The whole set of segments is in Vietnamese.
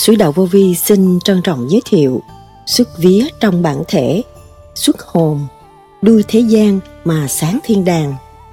Suối Đầu Vô Vi xin trân trọng giới thiệu xuất vía trong bản thể, xuất hồn, đuôi thế gian mà sáng thiên đàng.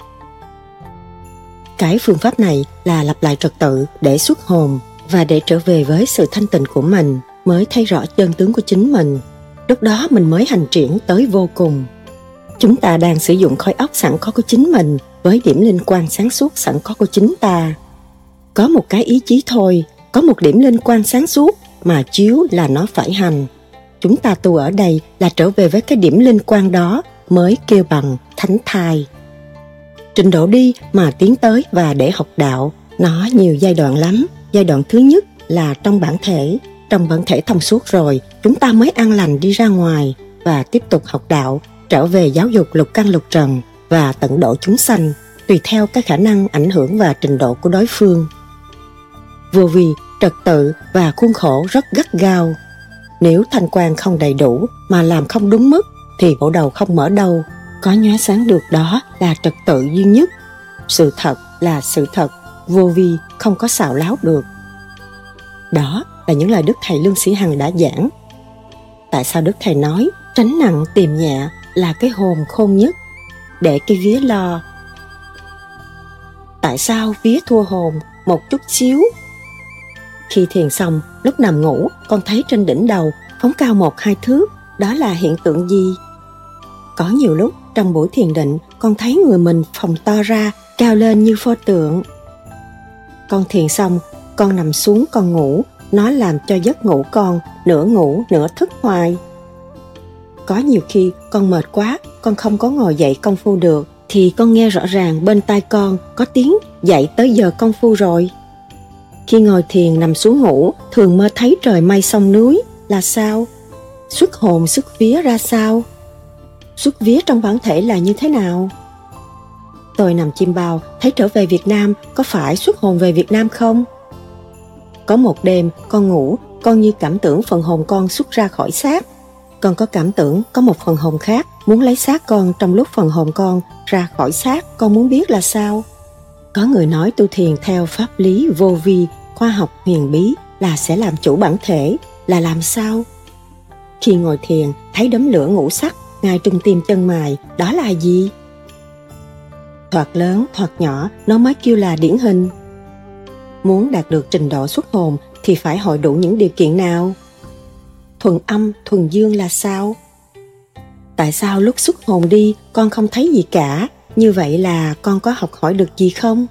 Cái phương pháp này là lặp lại trật tự để xuất hồn và để trở về với sự thanh tịnh của mình, mới thấy rõ chân tướng của chính mình. Lúc đó mình mới hành triển tới vô cùng. Chúng ta đang sử dụng khối óc sẵn có của chính mình với điểm linh quan sáng suốt sẵn có của chính ta. Có một cái ý chí thôi, có một điểm linh quan sáng suốt mà chiếu là nó phải hành. Chúng ta tu ở đây là trở về với cái điểm linh quan đó mới kêu bằng thánh thai. Trình độ đi mà tiến tới và để học đạo, nó nhiều giai đoạn lắm. Giai đoạn thứ nhất là trong bản thể. Trong bản thể thông suốt rồi, chúng ta mới an lành đi ra ngoài và tiếp tục học đạo, trở về giáo dục lục căn lục trần và tận độ chúng sanh, tùy theo các khả năng, ảnh hưởng và trình độ của đối phương. Vô vi, trật tự và khuôn khổ rất gắt gao. Nếu thanh quan không đầy đủ mà làm không đúng mức thì bộ đầu không mở đâu. Có nhóe sáng được đó là trật tự duy nhất. Sự thật là sự thật, vô vi không có xạo láo được. Đó là những lời Đức Thầy Lương Sĩ Hằng đã giảng. Tại sao Đức Thầy nói tránh nặng tìm nhẹ là cái hồn khôn nhất, để cái vía lo? Tại sao vía thua hồn một chút xíu? Khi thiền xong, lúc nằm ngủ, con thấy trên đỉnh đầu phóng cao 1-2 thước, đó là hiện tượng gì? Có nhiều lúc trong buổi thiền định, con thấy người mình phồng to ra, cao lên như pho tượng. Con thiền xong, con nằm xuống con ngủ, nó làm cho giấc ngủ con nửa ngủ nửa thức hoài. Có nhiều khi con mệt quá, con không có ngồi dậy công phu được, thì con nghe rõ ràng bên tai con có tiếng dậy tới giờ công phu rồi. Khi ngồi thiền nằm xuống ngủ, thường mơ thấy trời mây sông núi là sao? Xuất hồn xuất vía ra sao? Xuất vía trong bản thể là như thế nào? Tôi nằm chim bao, thấy trở về Việt Nam, có phải xuất hồn về Việt Nam không? Có một đêm, con ngủ, con như cảm tưởng phần hồn con xuất ra khỏi xác. Con có cảm tưởng có một phần hồn khác muốn lấy xác con trong lúc phần hồn con ra khỏi xác, con muốn biết là sao? Có người nói tu thiền theo pháp lý vô vi, khoa học huyền bí là sẽ làm chủ bản thể, là làm sao? Khi ngồi thiền, thấy đốm lửa ngũ sắc ngay trung tim chân mày, đó là gì? Thoạt lớn, thoạt nhỏ, nó mới kêu là điển hình. Muốn đạt được trình độ xuất hồn thì phải hội đủ những điều kiện nào? Thuần âm, thuần dương là sao? Tại sao lúc xuất hồn đi con không thấy gì cả? Như vậy là con có học hỏi được gì không?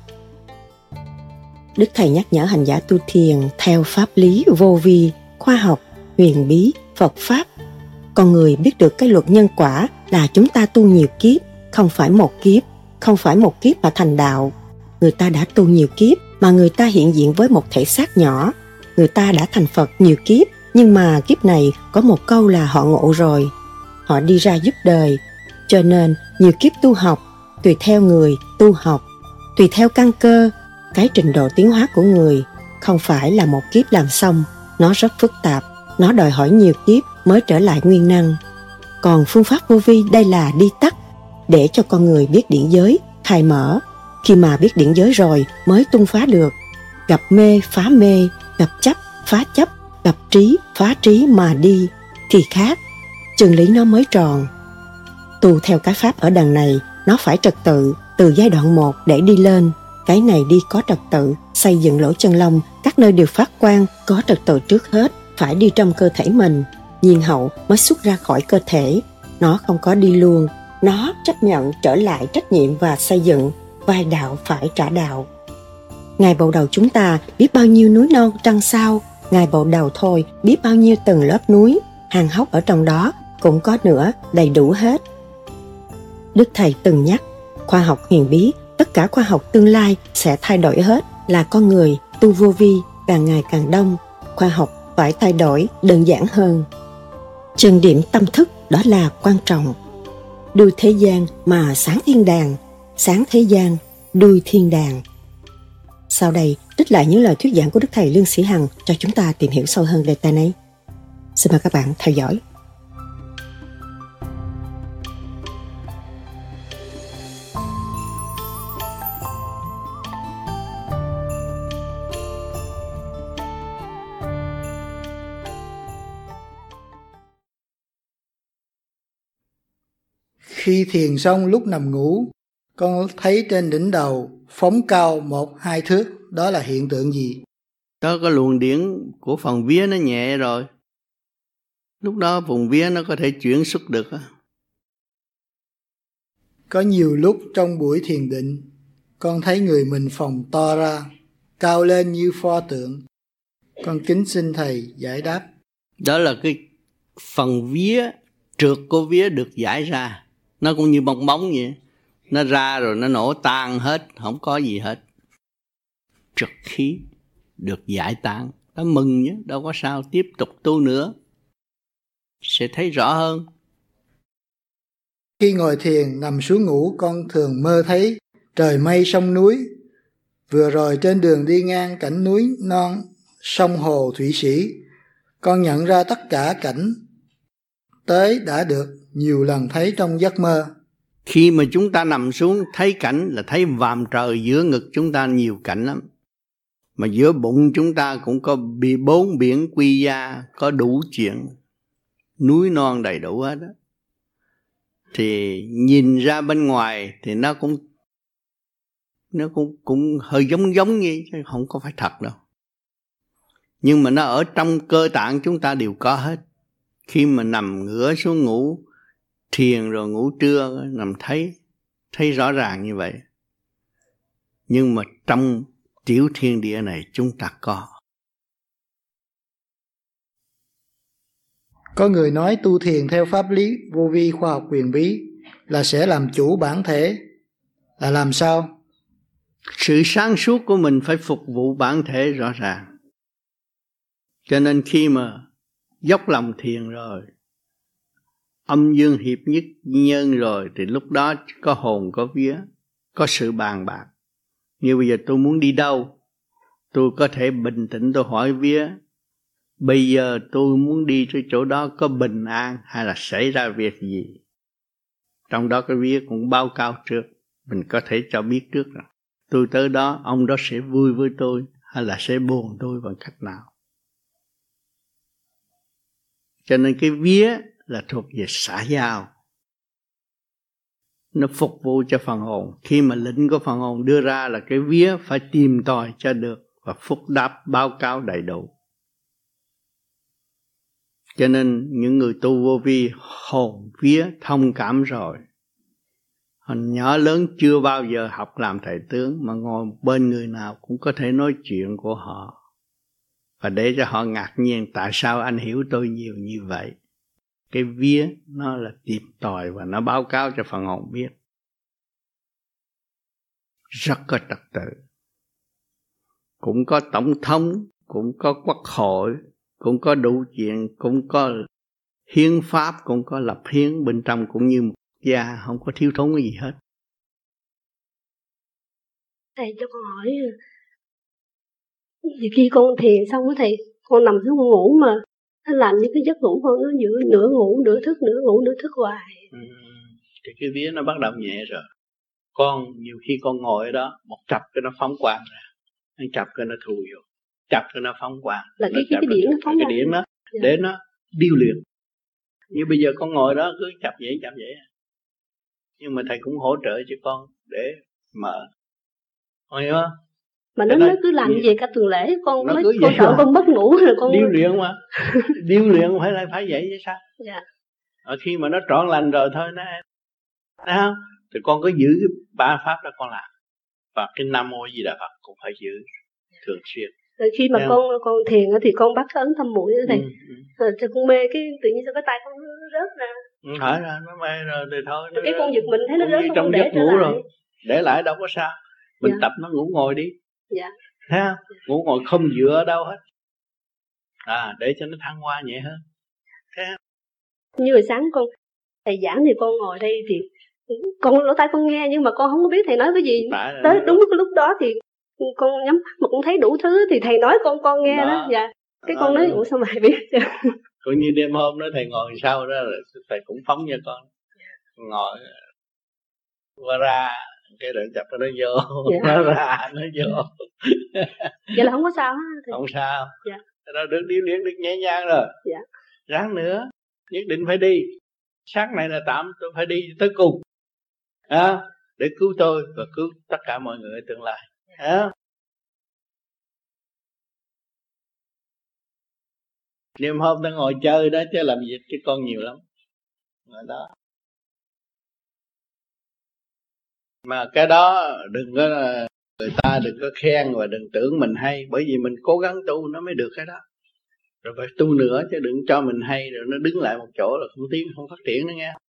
Đức Thầy nhắc nhở hành giả tu thiền theo pháp lý vô vi, khoa học, huyền bí, Phật Pháp. Con người biết được cái luật nhân quả là chúng ta tu nhiều kiếp, không phải một kiếp, không phải một kiếp mà thành đạo. Người ta đã tu nhiều kiếp mà người ta hiện diện với một thể xác nhỏ. Người ta đã thành Phật nhiều kiếp, nhưng mà kiếp này có một câu là họ ngộ rồi. Họ đi ra giúp đời. Cho nên nhiều kiếp tu học, tùy theo người tu học, tùy theo căn cơ, cái trình độ tiến hóa của người, không phải là một kiếp làm xong. Nó rất phức tạp, nó đòi hỏi nhiều kiếp mới trở lại nguyên năng. Còn phương pháp vô vi đây là đi tắt, để cho con người biết điển giới, khai mở. Khi mà biết điển giới rồi mới tung phá được. Gặp mê phá mê, gặp chấp phá chấp, gặp trí phá trí mà đi thì khác. Chân lý nó mới tròn. Tu theo cái pháp ở đằng này, nó phải trật tự từ giai đoạn 1 để đi lên. Cái này đi có trật tự, xây dựng lỗ chân lông, các nơi đều phát quang, có trật tự trước hết, phải đi trong cơ thể mình. Nhiên hậu mới xuất ra khỏi cơ thể. Nó không có đi luôn, nó chấp nhận trở lại trách nhiệm và xây dựng. Vai đạo phải trả đạo. Ngài bộ đầu chúng ta biết bao nhiêu núi non trăng sao. Ngài bộ đầu thôi biết bao nhiêu tầng lớp núi. Hàng hốc ở trong đó cũng có nữa, đầy đủ hết. Đức Thầy từng nhắc, khoa học huyền bí, tất cả khoa học tương lai sẽ thay đổi hết, là con người tu vô vi càng ngày càng đông. Khoa học phải thay đổi đơn giản hơn. Chân điểm tâm thức đó là quan trọng. Đuôi thế gian mà sáng thiên đàng, sáng thế gian, đuôi thiên đàng. Sau đây, trích lại những lời thuyết giảng của Đức Thầy Lương Sĩ Hằng cho chúng ta tìm hiểu sâu hơn đề tài này. Xin mời các bạn theo dõi. Khi thiền xong lúc nằm ngủ, con thấy trên đỉnh đầu phóng cao 1-2 thước, đó là hiện tượng gì? Đó có luồng điển của phần vía nó nhẹ rồi. Lúc đó vùng vía nó có thể chuyển xuất được. Có nhiều lúc trong buổi thiền định, con thấy người mình phồng to ra, cao lên như pho tượng. Con kính xin thầy giải đáp. Đó là cái phần vía, trượt của vía được giải ra. Nó cũng như bong bóng vậy. Nó ra rồi nó nổ tan hết, không có gì hết. Trượt khí được giải tán. Nó mừng nhé, đâu có sao, tiếp tục tu nữa. Sẽ thấy rõ hơn. Khi ngồi thiền nằm xuống ngủ, con thường mơ thấy trời mây sông núi. Vừa rồi trên đường đi ngang cảnh núi non, sông hồ thủy sĩ, con nhận ra tất cả cảnh tới đã được nhiều lần thấy trong giấc mơ. Khi mà chúng ta nằm xuống thấy cảnh là thấy vàm trời, giữa ngực chúng ta nhiều cảnh lắm. Mà giữa bụng chúng ta cũng có 4 biển quy gia, có đủ chuyện, núi non đầy đủ hết đó. Thì nhìn ra bên ngoài thì nó cũng hơi giống như, chứ không có phải thật đâu. Nhưng mà nó ở trong cơ tạng chúng ta đều có hết. Khi mà nằm ngửa xuống ngủ, thiền rồi ngủ trưa, nằm thấy rõ ràng như vậy. Nhưng mà trong tiểu thiên địa này chúng ta có. Có người nói tu thiền theo pháp lý vô vi khoa học quyền bí là sẽ làm chủ bản thể, là làm sao? Sự sáng suốt của mình phải phục vụ bản thể rõ ràng. Cho nên khi mà dốc lòng thiền rồi, âm dương hiệp nhất nhân rồi, thì lúc đó có hồn có vía, có sự bàn bạc. Như bây giờ tôi muốn đi đâu, tôi có thể bình tĩnh tôi hỏi vía, bây giờ tôi muốn đi tới chỗ đó có bình an hay là xảy ra việc gì. Trong đó cái vía cũng báo cáo trước, mình có thể cho biết trước rằng tôi tới đó, ông đó sẽ vui với tôi hay là sẽ buồn tôi bằng cách nào. Cho nên cái vía là thuộc về xã giao, nó phục vụ cho phần hồn. Khi mà lệnh của phần hồn đưa ra là cái vía phải tìm tòi cho được và phúc đáp báo cáo đầy đủ. Cho nên những người tu vô vi hồn vía thông cảm rồi. Hồi nhỏ lớn chưa bao giờ học làm thầy tướng, mà ngồi bên người nào cũng có thể nói chuyện của họ. Và để cho họ ngạc nhiên tại sao anh hiểu tôi nhiều như vậy. Cái vía nó là tìm tòi và nó báo cáo cho phần hồn biết. Rất có trật tự. Cũng có tổng thống, cũng có quốc hội, cũng có đủ chuyện, cũng có hiến pháp, cũng có lập hiến, bên trong cũng như một quốc gia, không có thiếu thốn cái gì hết. Thầy cho con hỏi, vì khi con thiền xong á thầy, con nằm xuống ngủ mà nó làm như cái giấc ngủ con nó giữa nửa ngủ nửa thức, nửa ngủ nửa thức hoài. Thì cái vía nó bắt đầu nhẹ rồi. Con nhiều khi con ngồi ở đó, một chập cái nó phóng quang ra, một chập cái nó thu vô, chập cái nó phóng quang. Là cái điển nó phóng ra. Cái điển đó để nó điêu luyện. Như bây giờ con ngồi đó cứ chập vậy. Nhưng mà thầy cũng hỗ trợ cho con để mở. Con hiểu không? Mà nó cứ làm như vậy cả tuần lễ, con nó mới con sợ con mất ngủ rồi con điêu luyện mà. Điêu luyện phải vậy chứ sao? Dạ. Khi mà nó trọn lành rồi thôi nó thấy không? Thì con cứ giữ cái 3 pháp đó con làm. Và cái Nam Mô Di Đà Phật cũng phải giữ thường xuyên. Rồi khi mà con thiền thì con bắt ấn tâm mũi đó thầy. Rồi con mê cái tự nhiên sao cái tay con rớt ra. Hỏi ra nó mê rồi thì thôi. Rồi cái con giật mình thấy nó rớt trong giấc ngủ rồi. Để lại đâu có sao. Mình tập nó ngủ ngồi đi. Dạ. Thấy không? Ngủ ngồi không dựa ở đâu hết. Để cho nó thăng hoa nhẹ hơn. Thấy không? Như hồi sáng thầy giảng thì con ngồi đây thì con lỗ tai con nghe nhưng mà con không có biết thầy nói cái gì. Tới đúng cái lúc đó thì con nhắm mắt mà cũng thấy đủ thứ thì thầy nói con nghe đó. Dạ. Cái con nói ủa sao mày biết? Cũng như đêm hôm đó thầy ngồi sau đó rồi thầy cũng phóng cho con. Ngồi qua ra cái đoạn chập nó vô, nó ra nó vô. Vậy là không có sao ha thầy? Không sao. Dạ. Đó được điêu luyện được nhẹ nhàng rồi. Dạ. Ráng nữa, nhất định phải đi. xác này là tạm, tôi phải đi tới cùng để cứu tôi và cứu tất cả mọi người ở tương lai. Đêm hôm ta ngồi chơi đó chứ làm việc cái con nhiều lắm rồi đó. Mà cái đó đừng có, người ta đừng có khen và đừng tưởng mình hay, bởi vì mình cố gắng tu nó mới được cái đó. Rồi phải tu nữa chứ đừng cho mình hay rồi nó đứng lại một chỗ là không tiến, không phát triển nữa nghe.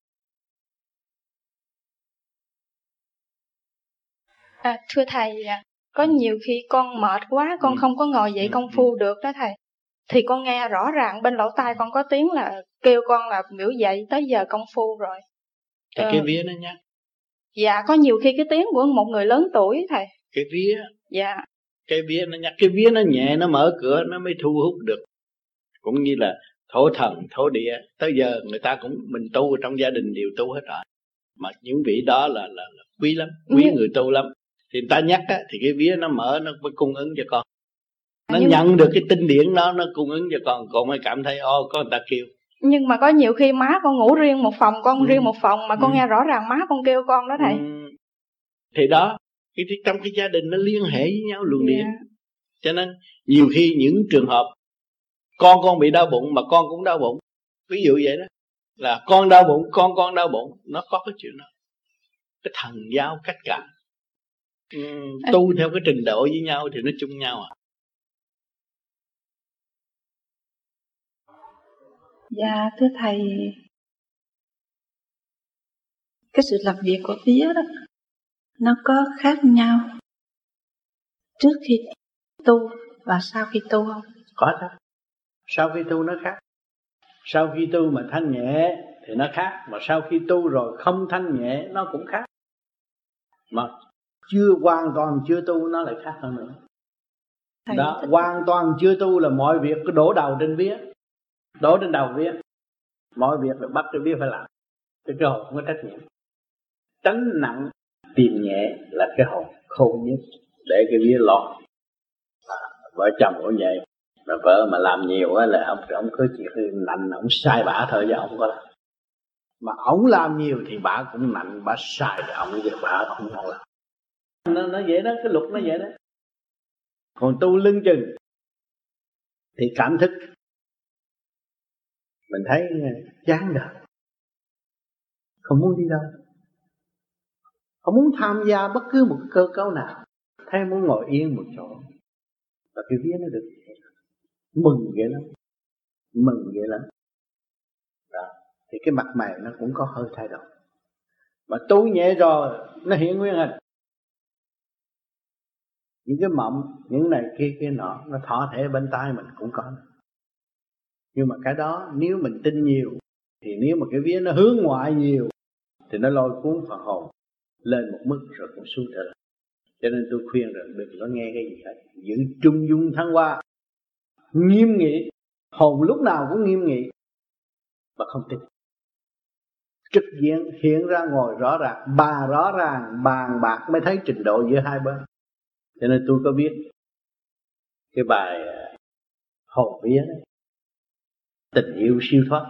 Thưa thầy, có nhiều khi con mệt quá, con không có ngồi dậy công phu được đó thầy. Thì con nghe rõ ràng bên lỗ tai con có tiếng là kêu con là biểu dậy tới giờ công phu rồi. Thì cái vía nó nhắc. Dạ, có nhiều khi cái tiếng của một người lớn tuổi thầy. Cái vía. Dạ. Cái vía nó nhắc, cái vía nó nhẹ, nó mở cửa nó mới thu hút được. Cũng như là thổ thần, thổ địa. Tới giờ người ta cũng, mình tu trong gia đình đều tu hết rồi. Mà những vị đó là quý lắm, quý người tu lắm. Thì người ta nhắc á, thì cái vía nó mở, nó mới cung ứng cho con. Nó nhận được cái tinh điển đó, nó cung ứng cho con mới cảm thấy có người ta kêu. Nhưng mà có nhiều khi má con ngủ riêng một phòng, con riêng một phòng mà con nghe rõ ràng má con kêu con đó thầy. Thì đó, trong cái gia đình nó liên hệ với nhau luồng điện. Cho nên nhiều khi những trường hợp con bị đau bụng mà con cũng đau bụng, ví dụ vậy đó, là con đau bụng, con đau bụng, nó có cái chuyện đó. Cái thần giao cách cảm. Tu theo cái trình độ với nhau thì nó chung nhau Dạ thưa thầy, cái sự làm việc của vía đó nó có khác nhau trước khi tu và sau khi tu không? Có đó. Sau khi tu nó khác. Sau khi tu mà thanh nhẹ thì nó khác, mà sau khi tu rồi không thanh nhẹ nó cũng khác. Mà hoàn toàn chưa tu nó lại khác hơn nữa. Đó, hoàn toàn chưa tu là mọi việc cứ đổ đầu trên vía, đổ trên đầu vía. Mọi việc là bắt cái vía phải làm, cái hồn không có trách nhiệm. Tránh nặng tìm nhẹ là cái hồn khôn nhất, để cái vía lo. Vợ chồng cũng vậy, mà vợ mà làm nhiều á là ông cứ chỉ nạnh, ông sai bả thôi chứ ông không có làm. Mà ông làm nhiều thì bả cũng nạnh, bả sai thì ông với bả không có làm. Nó vậy đó, cái luật nó vậy đó. Còn tu lưng chừng thì cảm thức, mình thấy chán đời, không muốn đi đâu, không muốn tham gia bất cứ một cơ cấu nào, thấy muốn ngồi yên một chỗ. Và cái vía nó được mừng vậy lắm, mừng vậy lắm. Đó, thì cái mặt mày nó cũng có hơi thay đổi. Mà tu nhẹ rồi nó hiện nguyên hình. Những cái mộng, những này kia nọ, nó thọ thể bên tai mình cũng có. Nhưng mà cái đó nếu mình tin nhiều, thì nếu mà cái vía nó hướng ngoại nhiều thì nó lôi cuốn phần hồn lên một mức rồi cũng xuống trở lại. Cho nên tôi khuyên rằng đừng có nghe cái gì hết, giữ trung dung thăng hoa, nghiêm nghị, hồn lúc nào cũng nghiêm nghị mà không tin. Trực diện hiện ra ngồi rõ ràng, rõ ràng bàn bạc mới thấy trình độ giữa hai bên. Cho nên tôi có biết cái bài hồn vía đó, tình yêu siêu thoát,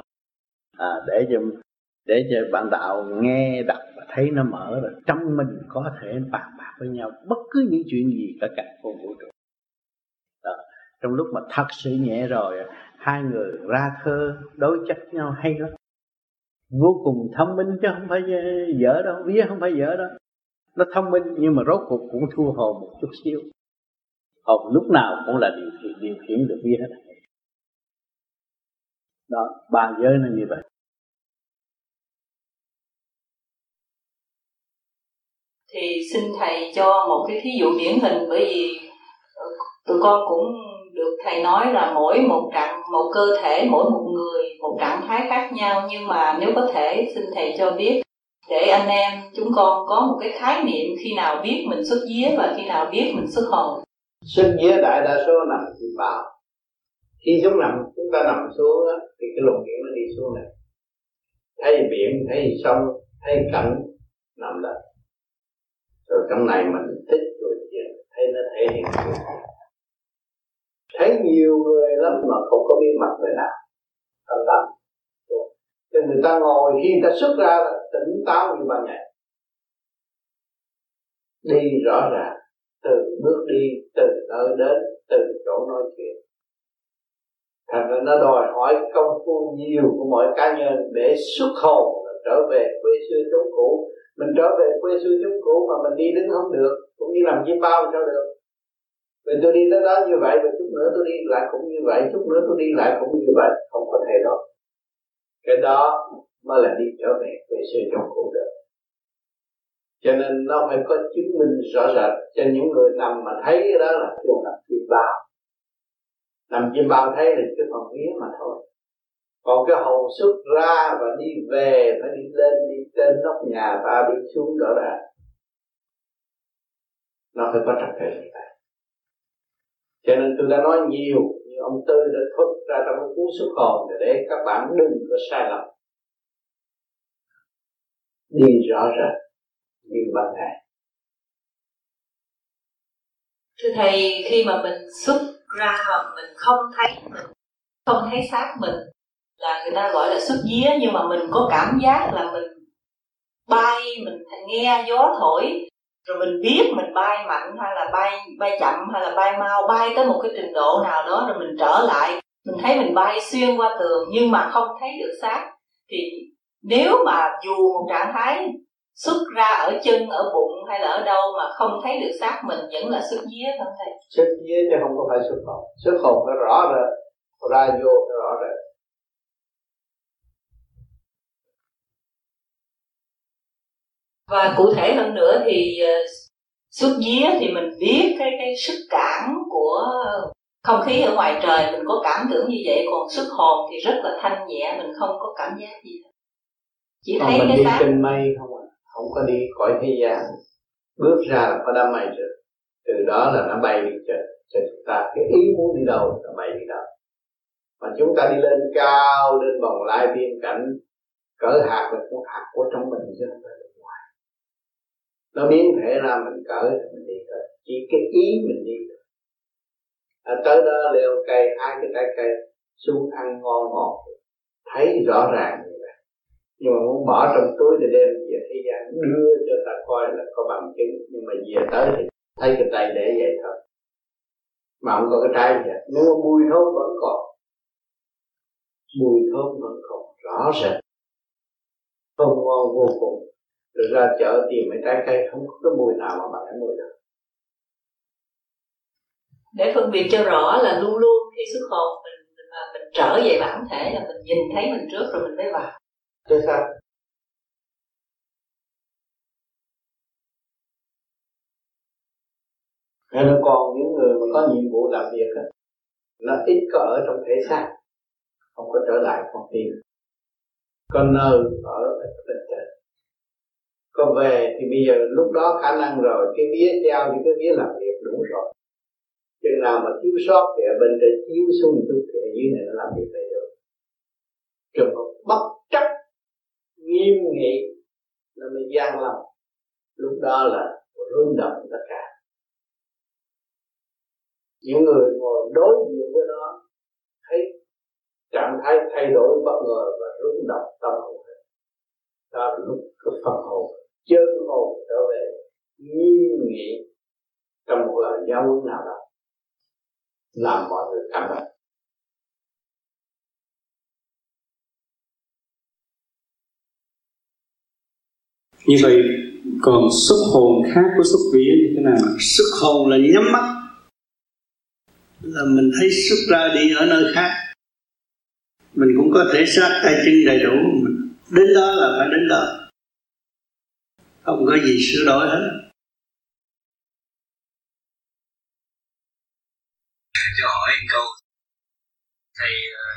để cho bạn đạo nghe đọc và thấy nó mở rồi, trong mình có thể bàn bạc với nhau bất cứ những chuyện gì cả vô vũ trụ. Đó. Trong lúc mà thật sự nhẹ rồi, hai người ra thơ đối chất nhau hay lắm, vô cùng thông minh chứ không phải dở đâu, vía không phải dở đâu. Nó thông minh nhưng mà rốt cuộc cũng thua hồn một chút xíu. Hồn lúc nào cũng là điều khiển được vía hết. Đó, ba giới nó như vậy. Thì xin thầy cho một cái thí dụ điển hình, bởi vì tụi con cũng được thầy nói là mỗi một cơ thể, mỗi một người một trạng thái khác nhau, nhưng mà nếu có thể xin thầy cho biết để anh em chúng con có một cái khái niệm khi nào biết mình xuất vía và khi nào biết mình xuất hồn. Xuất vía đại đa số nằm thì vào. Khi chúng ta nằm xuống á, thì cái luồng điện nó đi xuống này. Thấy biển, thấy sông, thấy cảnh, nằm đó. Rồi trong này mình thích rồi thấy nó thể hiện. Thấy nhiều người lắm mà không có biết mặt người nào. Tâm. Cho người ta ngồi, khi người ta xuất ra là tỉnh táo như ban ngày, đi rõ ràng, từ bước đi, từ nơi đến, từ chỗ nói chuyện. Thành ra nó đòi hỏi công phu nhiều của mỗi cá nhân để xuất hồn trở về quê xưa chốn cũ. Mình trở về quê xưa chốn cũ mà mình đi đứng không được, cũng như làm chim bao sao được. Vì tôi đi tới đó như vậy, và chút nữa tôi đi lại cũng như vậy, chút nữa tôi đi lại cũng như vậy, không có thể đâu. Cái đó mới là đi trở về quê xưa chốn cũ được. Cho nên nó phải có chứng minh rõ rệt cho những người nằm mà thấy cái đó là kêu nằm chim bao. Nằm chim bao thấy là cái phần vía mà thôi. Còn cái hồn xuất ra và đi về phải đi lên, đi trên nóc nhà ta, đi xuống rõ ràng. Nó phải có trật tự như vậy. Cho nên tôi đã nói nhiều, như ông Tư đã thốt ra trong cái cuốn xuất hồn để các bạn đừng có sai lầm. Đi rõ ràng như ban ngày. Thưa Thầy, khi mà mình xuất ra mà mình không thấy xác mình, là người ta gọi là xuất vía, nhưng mà mình có cảm giác là mình bay, mình nghe gió thổi, rồi mình biết mình bay mạnh hay là bay chậm hay là bay mau, bay tới một cái trình độ nào đó rồi mình trở lại, mình thấy mình bay xuyên qua tường nhưng mà không thấy được xác. Thì nếu mà dù một trạng thái xuất ra ở chân, ở bụng hay là ở đâu mà không thấy được xác mình vẫn là xuất vía không Thầy? Xuất vía chứ không có phải xuất hồn. Xuất hồn phải rõ rệt, ra vô phải rõ rệt. Và cụ thể hơn nữa thì xuất vía thì mình biết cái sức cảm của không khí ở ngoài trời, mình có cảm tưởng như vậy. Còn xuất hồn thì rất là thanh nhẹ, mình không có cảm giác gì, chỉ thấy mình cái đi xác. trên mây không à, không có đi khỏi thế gian. Bước ra là có đám mây rồi, từ đó là nó bay đi trời. Cho chúng ta cái ý muốn đi đâu là bay đi đâu. Mà chúng ta đi lên cao, lên vòng lai biên cảnh, cỡ hạt là cũng hạt của trong mình chứ không phải bên ngoài. Nó biến thể ra mình cỡ thì mình đi thôi, chỉ cái ý mình đi thôi. Tới đó leo cây, hái cái trái cây xuống ăn ngon ngọt, thấy rõ ràng như vậy. Nhưng mà muốn bỏ trong túi thì đem về thế gian đưa cho ta coi là có bằng chứng, nhưng mà về tới thì thấy cái tay để vậy thôi, mà không có cái trái gì hết. Nhưng mà mùi thơm vẫn còn, mùi thơm vẫn còn rõ rệt, thơm ngon vô cùng. Rồi ra chợ tìm mấy trái cây không có cái mùi nào mà bằng cái mùi đó. Để phân biệt cho rõ là luôn luôn khi xuất hồn mình trở về bản thể là mình nhìn thấy mình trước rồi mình mới vào. Chứ sao? Nên nó còn những người mà có nhiệm vụ làm việc đó, nó ít có ở trong thể xác, không có trở lại con tim, có nơi ở bên trên. Có về thì bây giờ lúc đó khả năng rồi, cái vía treo thì cái vía làm việc đúng rồi. Chừng nào mà thiếu sót thì ở bên trên chiếu xuống một chút thì ở dưới này nó làm việc đầy được. Trường hợp bất chấp nghiêm nghị nó mới gian lòng, lúc đó là rung động tất cả. Những người ngồi đối diện với nó thấy trạng thái thay đổi bất ngờ và rung động tâm hồn. Đó là lúc cái phần hồn, chân hồn trở về nghiêm nghị trong một lời giáo huấn nào đó, làm mọi người cảm động. Như vậy còn xuất hồn khác của xuất vía như thế nào? Xuất hồn là nhắm mắt, là mình thấy xuất ra đi ở nơi khác. Mình cũng có thể xác tay chân đầy đủ, mình đến đó là phải đến đó, không có gì sửa đổi hết. Cho hỏi một câu, thầy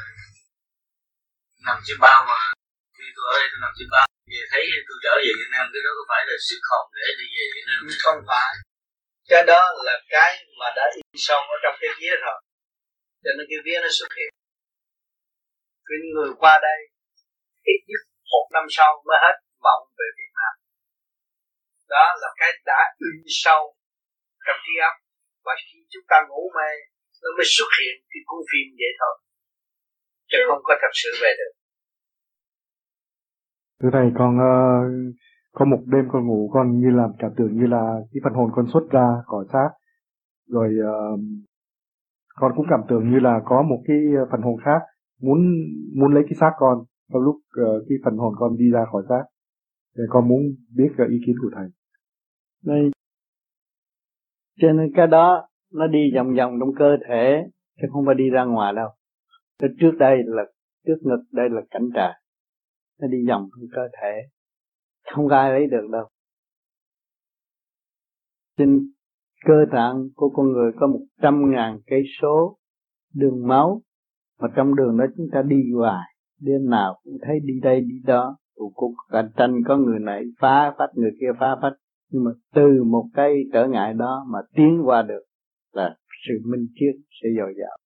nằm trên bao mà khi tôi ở đây tôi nằm trên bao, về thấy tôi trở về Việt Nam, cái đó có phải là xuất hồn để đi về Việt Nam? Không phải, cái đó là cái mà đã in sâu ở trong cái vía rồi, cho nên cái vía nó xuất hiện. Cái người qua đây ít nhất 1 năm sau mới hết vọng về Việt Nam. Đó là cái đã in sâu trong trí óc, và khi chúng ta ngủ mê nó mới xuất hiện cái cuốn phim vậy thôi, chứ không có thật sự về được. Thưa thầy, con có một đêm con ngủ, con như là cảm tưởng như là cái phần hồn con xuất ra khỏi xác, rồi con cũng cảm tưởng như là có một cái phần hồn khác muốn lấy cái xác con trong lúc cái phần hồn con đi ra khỏi xác. Thì con muốn biết ý kiến của thầy. Đây, cho nên cái đó nó đi vòng vòng trong cơ thể chứ không phải đi ra ngoài đâu. Cái trước đây là trước ngực, đây là cảnh trà, nó đi vòng trong cơ thể, không ai lấy được đâu. Trên cơ tạng của con người có 100.000 cây số đường máu, mà trong đường đó chúng ta đi hoài, đêm nào cũng thấy đi đây đi đó, tụ cục cạnh tranh, có người này phá phách, người kia phá phách, nhưng mà từ một cái trở ngại đó mà tiến qua được là sự minh triết sẽ dồi dào.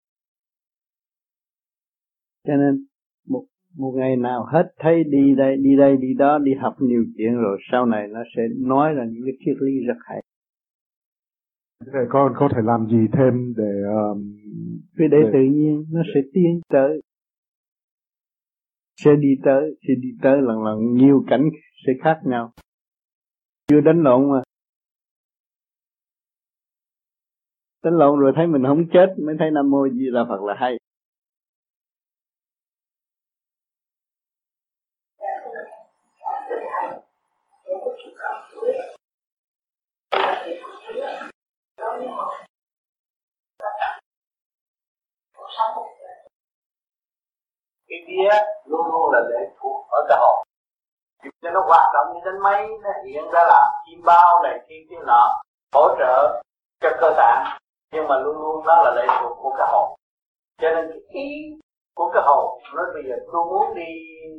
Cho nên một ngày nào hết thấy đi đây đi đó, đi học nhiều chuyện rồi sau này nó sẽ nói là những cái triết lý rất hay. Thầy, con có thể làm gì thêm để để tự nhiên nó sẽ tiến tới, sẽ đi tới lần nhiều cảnh sẽ khác nhau, chưa đánh lộn mà đánh lộn rồi thấy mình không chết mới thấy Nam Mô Di Đà Phật là hay. Cái vía luôn luôn là lệ thuộc ở cái hồn, cho nó hoạt động như đến máy, nó hiện ra làm chim bao này kia nọ hỗ trợ cho cơ tạng, nhưng mà luôn luôn đó là lệ thuộc của cái hồn. Cho nên cái ý của cái hồn nó bây giờ tôi muốn đi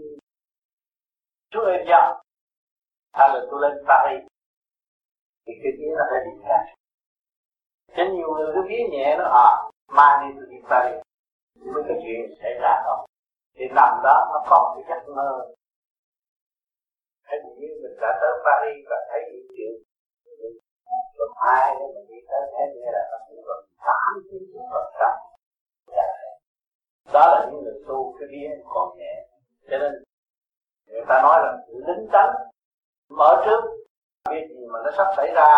xuống Ê Dâm hay là tôi lên Paris thì cái vía nó phải đi theo. Cho nhiều người cái vía nhẹ nó mai đi tôi đi Paris, mấy cái chuyện xảy ra không? Thì nằm đó nó có một cái giấc mơ, thấy như mình đã tới Paris và thấy những chuyện còn ai để mình đi tới thế như là nó cũng còn 89%. Đó là những người tu cái vía còn nhẹ. Cho nên người ta nói là sự lính tánh mở trước, biết gì mà nó sắp xảy ra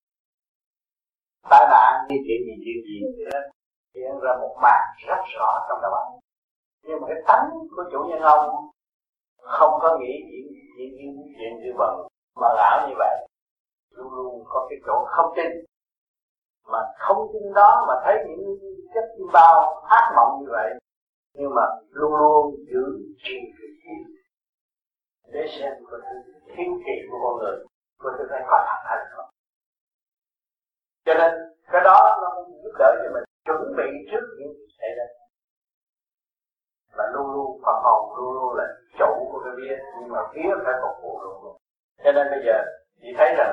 tai nạn như chuyện gì hiện ra một màn rất rõ trong đầu óc. Nhưng mà cái tánh của chủ nhân ông không có nghĩ chuyện như bận mà ảo như vậy, luôn luôn có cái chỗ không tin, mà không tin đó mà thấy những chất chim bao ác mộng như vậy, nhưng mà luôn luôn giữ trì cái gì để xem có sự thiên kỳ của con người, có sự phải có thật hành không. Cho nên cái đó nó cũng giúp đỡ cho mình chuẩn bị trước những chuyện xảy ra. Là luôn luôn phần hồn luôn luôn là chủ của cái vía, nhưng mà vía phải phục vụ luôn luôn. Cho nên bây giờ chị thấy rằng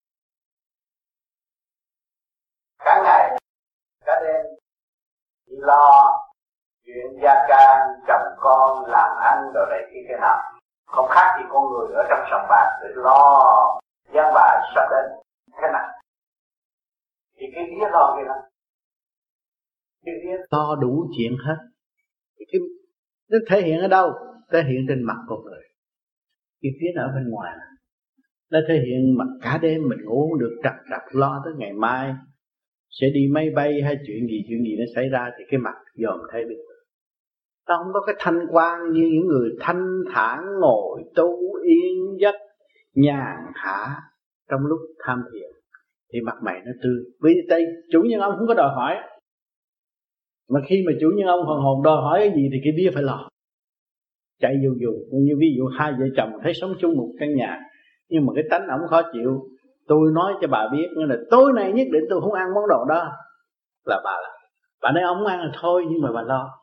cả ngày cả đêm chị lo chuyện gia can, chồng con, làm ăn rồi này kia thế nào, không khác gì con người ở trong sòng bạc để lo gián bài sắp đến thế nào. Thì cái vía lo kia lắm, cái vía lo đủ chuyện hết. Cái nó thể hiện ở đâu? Thể hiện trên mặt con người. Cái phía ở bên ngoài nó thể hiện mặt cả đêm mình ngủ không được, trật lo tới ngày mai sẽ đi máy bay hay chuyện gì nó xảy ra thì cái mặt dòm thấy được. Ta không có cái thanh quan như những người thanh thản ngồi tu yên giấc nhàn hạ trong lúc tham thiền thì mặt mày nó tươi. Vì đây chủ nhân ông không có đòi hỏi, mà khi mà chủ nhân ông phần hồn đòi hỏi cái gì thì cái vía phải lo, chạy dù cũng như ví dụ hai vợ chồng thấy sống chung một căn nhà nhưng mà cái tánh ổng khó chịu, tôi nói cho bà biết nên là tối nay nhất định tôi không ăn món đồ đó, là bà nói ông ăn là thôi nhưng mà bà lo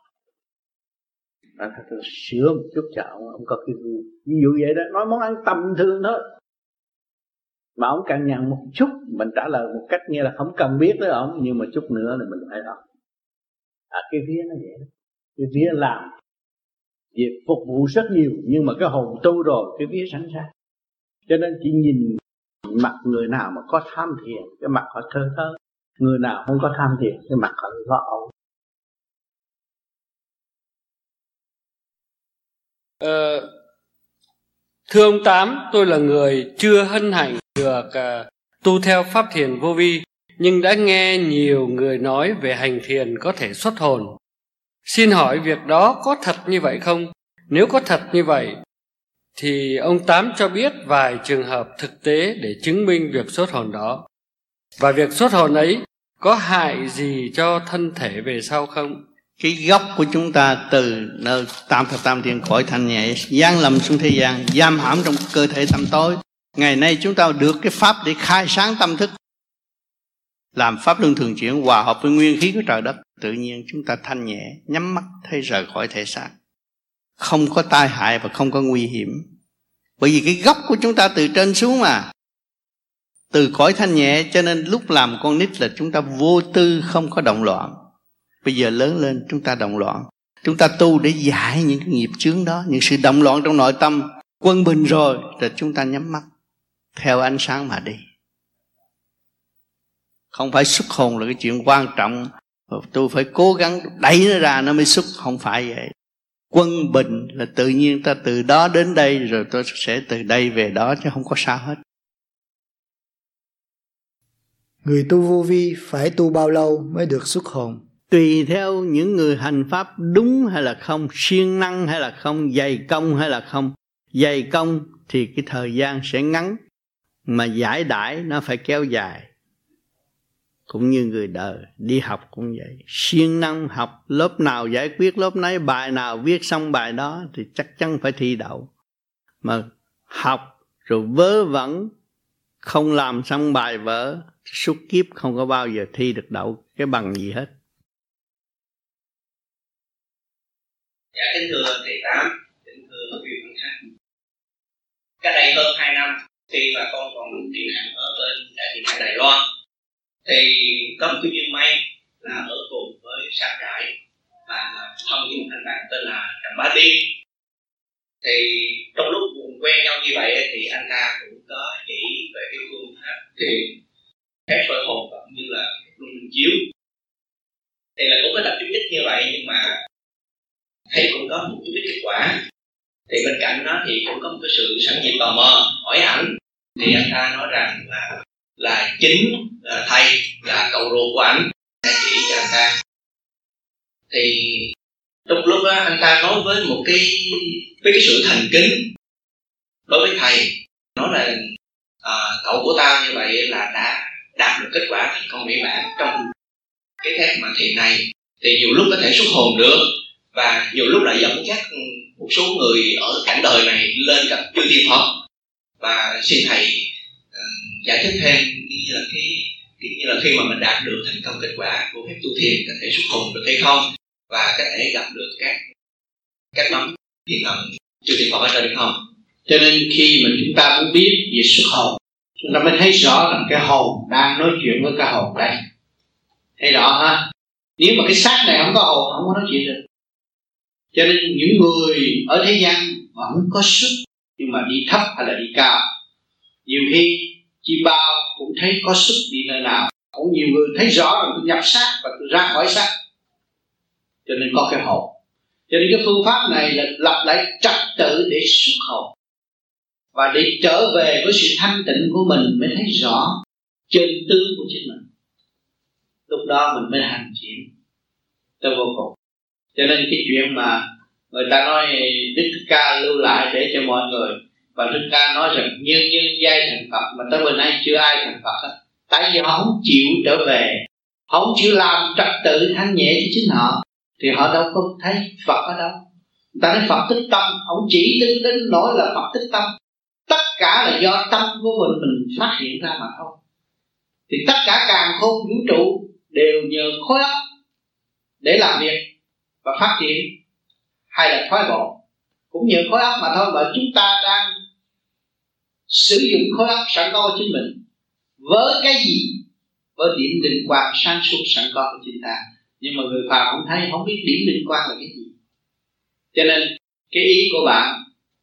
sửa một chút cho ông có cái vui. Ví dụ vậy đó, nói món ăn tầm thường thôi mà ông cần nhận một chút, mình trả lời một cách như là không cần biết tới ông, nhưng mà chút nữa là mình phải lo. Cái vía nó vậy đó. Cái vía làm việc phục vụ rất nhiều, nhưng mà cái hồn tu rồi cái vía sẵn sàng. Cho nên chỉ nhìn mặt người nào mà có tham thiền, cái mặt họ thơ thơ. Người nào không có tham thiền, cái mặt họ lo âu. Thưa ông Tám, tôi là người chưa hân hạnh được tu theo pháp thiền vô vi, nhưng đã nghe nhiều người nói về hành thiền có thể xuất hồn. Xin hỏi việc đó có thật như vậy không? Nếu có thật như vậy, thì ông Tám cho biết vài trường hợp thực tế để chứng minh việc xuất hồn đó. Và việc xuất hồn ấy có hại gì cho thân thể về sau không? Cái gốc của chúng ta từ nơi tam thập tam thiên cõi thanh nhẹ giáng lâm xuống thế gian, giam hãm trong cơ thể tăm tối. Ngày nay chúng ta được cái pháp để khai sáng tâm thức, làm pháp luân thường chuyển hòa hợp với nguyên khí của trời đất. Tự nhiên chúng ta thanh nhẹ, nhắm mắt thấy rời khỏi thể xác, không có tai hại và không có nguy hiểm. Bởi vì cái gốc của chúng ta từ trên xuống mà, từ cõi thanh nhẹ, cho nên lúc làm con nít là chúng ta vô tư, không có động loạn. Bây giờ lớn lên chúng ta động loạn. Chúng ta tu để giải những cái nghiệp chướng đó, những sự động loạn trong nội tâm. Quân bình rồi chúng ta nhắm mắt theo ánh sáng mà đi. Không phải xuất hồn là cái chuyện quan trọng, tôi phải cố gắng đẩy nó ra nó mới xuất. Không phải vậy. Quân bình là tự nhiên ta từ đó đến đây, rồi tôi sẽ từ đây về đó, chứ không có sao hết. Người tu vô vi phải tu bao lâu mới được xuất hồn? Tùy theo những người hành pháp đúng hay là không, siêng năng hay là không, dày công hay là không. Dày công thì cái thời gian sẽ ngắn, mà giải đãi nó phải kéo dài. Cũng như người đời đi học cũng vậy, siêng năng học, lớp nào giải quyết lớp nấy, bài nào viết xong bài đó thì chắc chắn phải thi đậu. Mà học rồi vớ vẩn, không làm xong bài vở, suốt kiếp không có bao giờ thi được đậu cái bằng gì hết. Dạ kính thưa thầy Tám, kính thưa quý vị khách. Cách đây hơn 2 năm, khi mà con còn tị nạn ở bên tị nạn Đài Loan, thì có một cái duyên may là ở cùng với Sa Trại và thông với một anh bạn tên là Trầm Bá Tiên. Thì trong lúc quen nhau như vậy thì anh ta cũng có chỉ về cái phương pháp thiền phép soi hồn cũng như là luân chiếu. Thì là cũng có tập trung ít như vậy, nhưng mà thấy cũng có một chút ít kết quả. Thì bên cạnh đó thì cũng có một cái sự sẵn dịp tò mò hỏi ảnh. Thì anh ta nói rằng là chính thầy là cậu ruột của ảnh đã chỉ cho anh ta. Thì trong lúc đó anh ta nói với với cái sự thành kính đối với thầy, nói là cậu của tao như vậy là đã đạt được kết quả thành công mỹ mãn trong cái phép mà thiền này. Thì nhiều lúc có thể xuất hồn được, và nhiều lúc lại dẫn dắt một số người ở cảnh đời này lên gặp chư thiên Phật. Và xin thầy giải thích thêm như là khi mà mình đạt được thành công kết quả của phép tu thiền có thể xuất hồn được hay không, và có thể gặp được các đấng thiên thần chư thiên Phật ở trên được không. Cho nên khi mà chúng ta muốn biết về xuất hồn, chúng ta mới thấy rõ rằng cái hồn đang nói chuyện với cái hồn đây. Thấy rõ ha? Nếu mà cái xác này không có hồn, không có nói chuyện được. Cho nên những người ở thế gian vẫn có sức, nhưng mà đi thấp hay là đi cao. Nhiều khi chim bao cũng thấy có sức đi nơi nào. Cũng nhiều người thấy rõ rằng tôi nhập xác và tôi ra khỏi xác. Cho nên có cái hồn. Cho nên cái phương pháp này là lập lại trật tự để xuất hồn, và để trở về với sự thanh tịnh của mình mới thấy rõ chân tướng của chính mình. Lúc đó mình mới hành triển tới vô cùng. Cho nên cái chuyện mà người ta nói Đức Thích Ca lưu lại để cho mọi người, và Đức Ca nói rằng nhân giai thành Phật, mà tới bữa nay chưa ai thành Phật hết. Tại vì họ không chịu trở về, họ không chịu làm trật tự thanh nhẹ cho chính họ, thì họ đâu có thấy Phật ở đâu. Người ta nói Phật tích tâm, ông chỉ đến nỗi là Phật tích tâm. Tất cả là do tâm của mình phát hiện ra mà thôi. Thì tất cả càn khôn vũ trụ đều nhờ khối óc để làm việc và phát triển, hay là thoái bộ cũng nhờ khối óc mà thôi. Và chúng ta đang sử dụng khối óc sẵn có của chính mình với cái gì? Với điểm linh quang sáng suốt sẵn có của chúng ta. Nhưng mà người phàm không thấy, không biết điểm linh quang là cái gì. Cho nên cái ý của bạn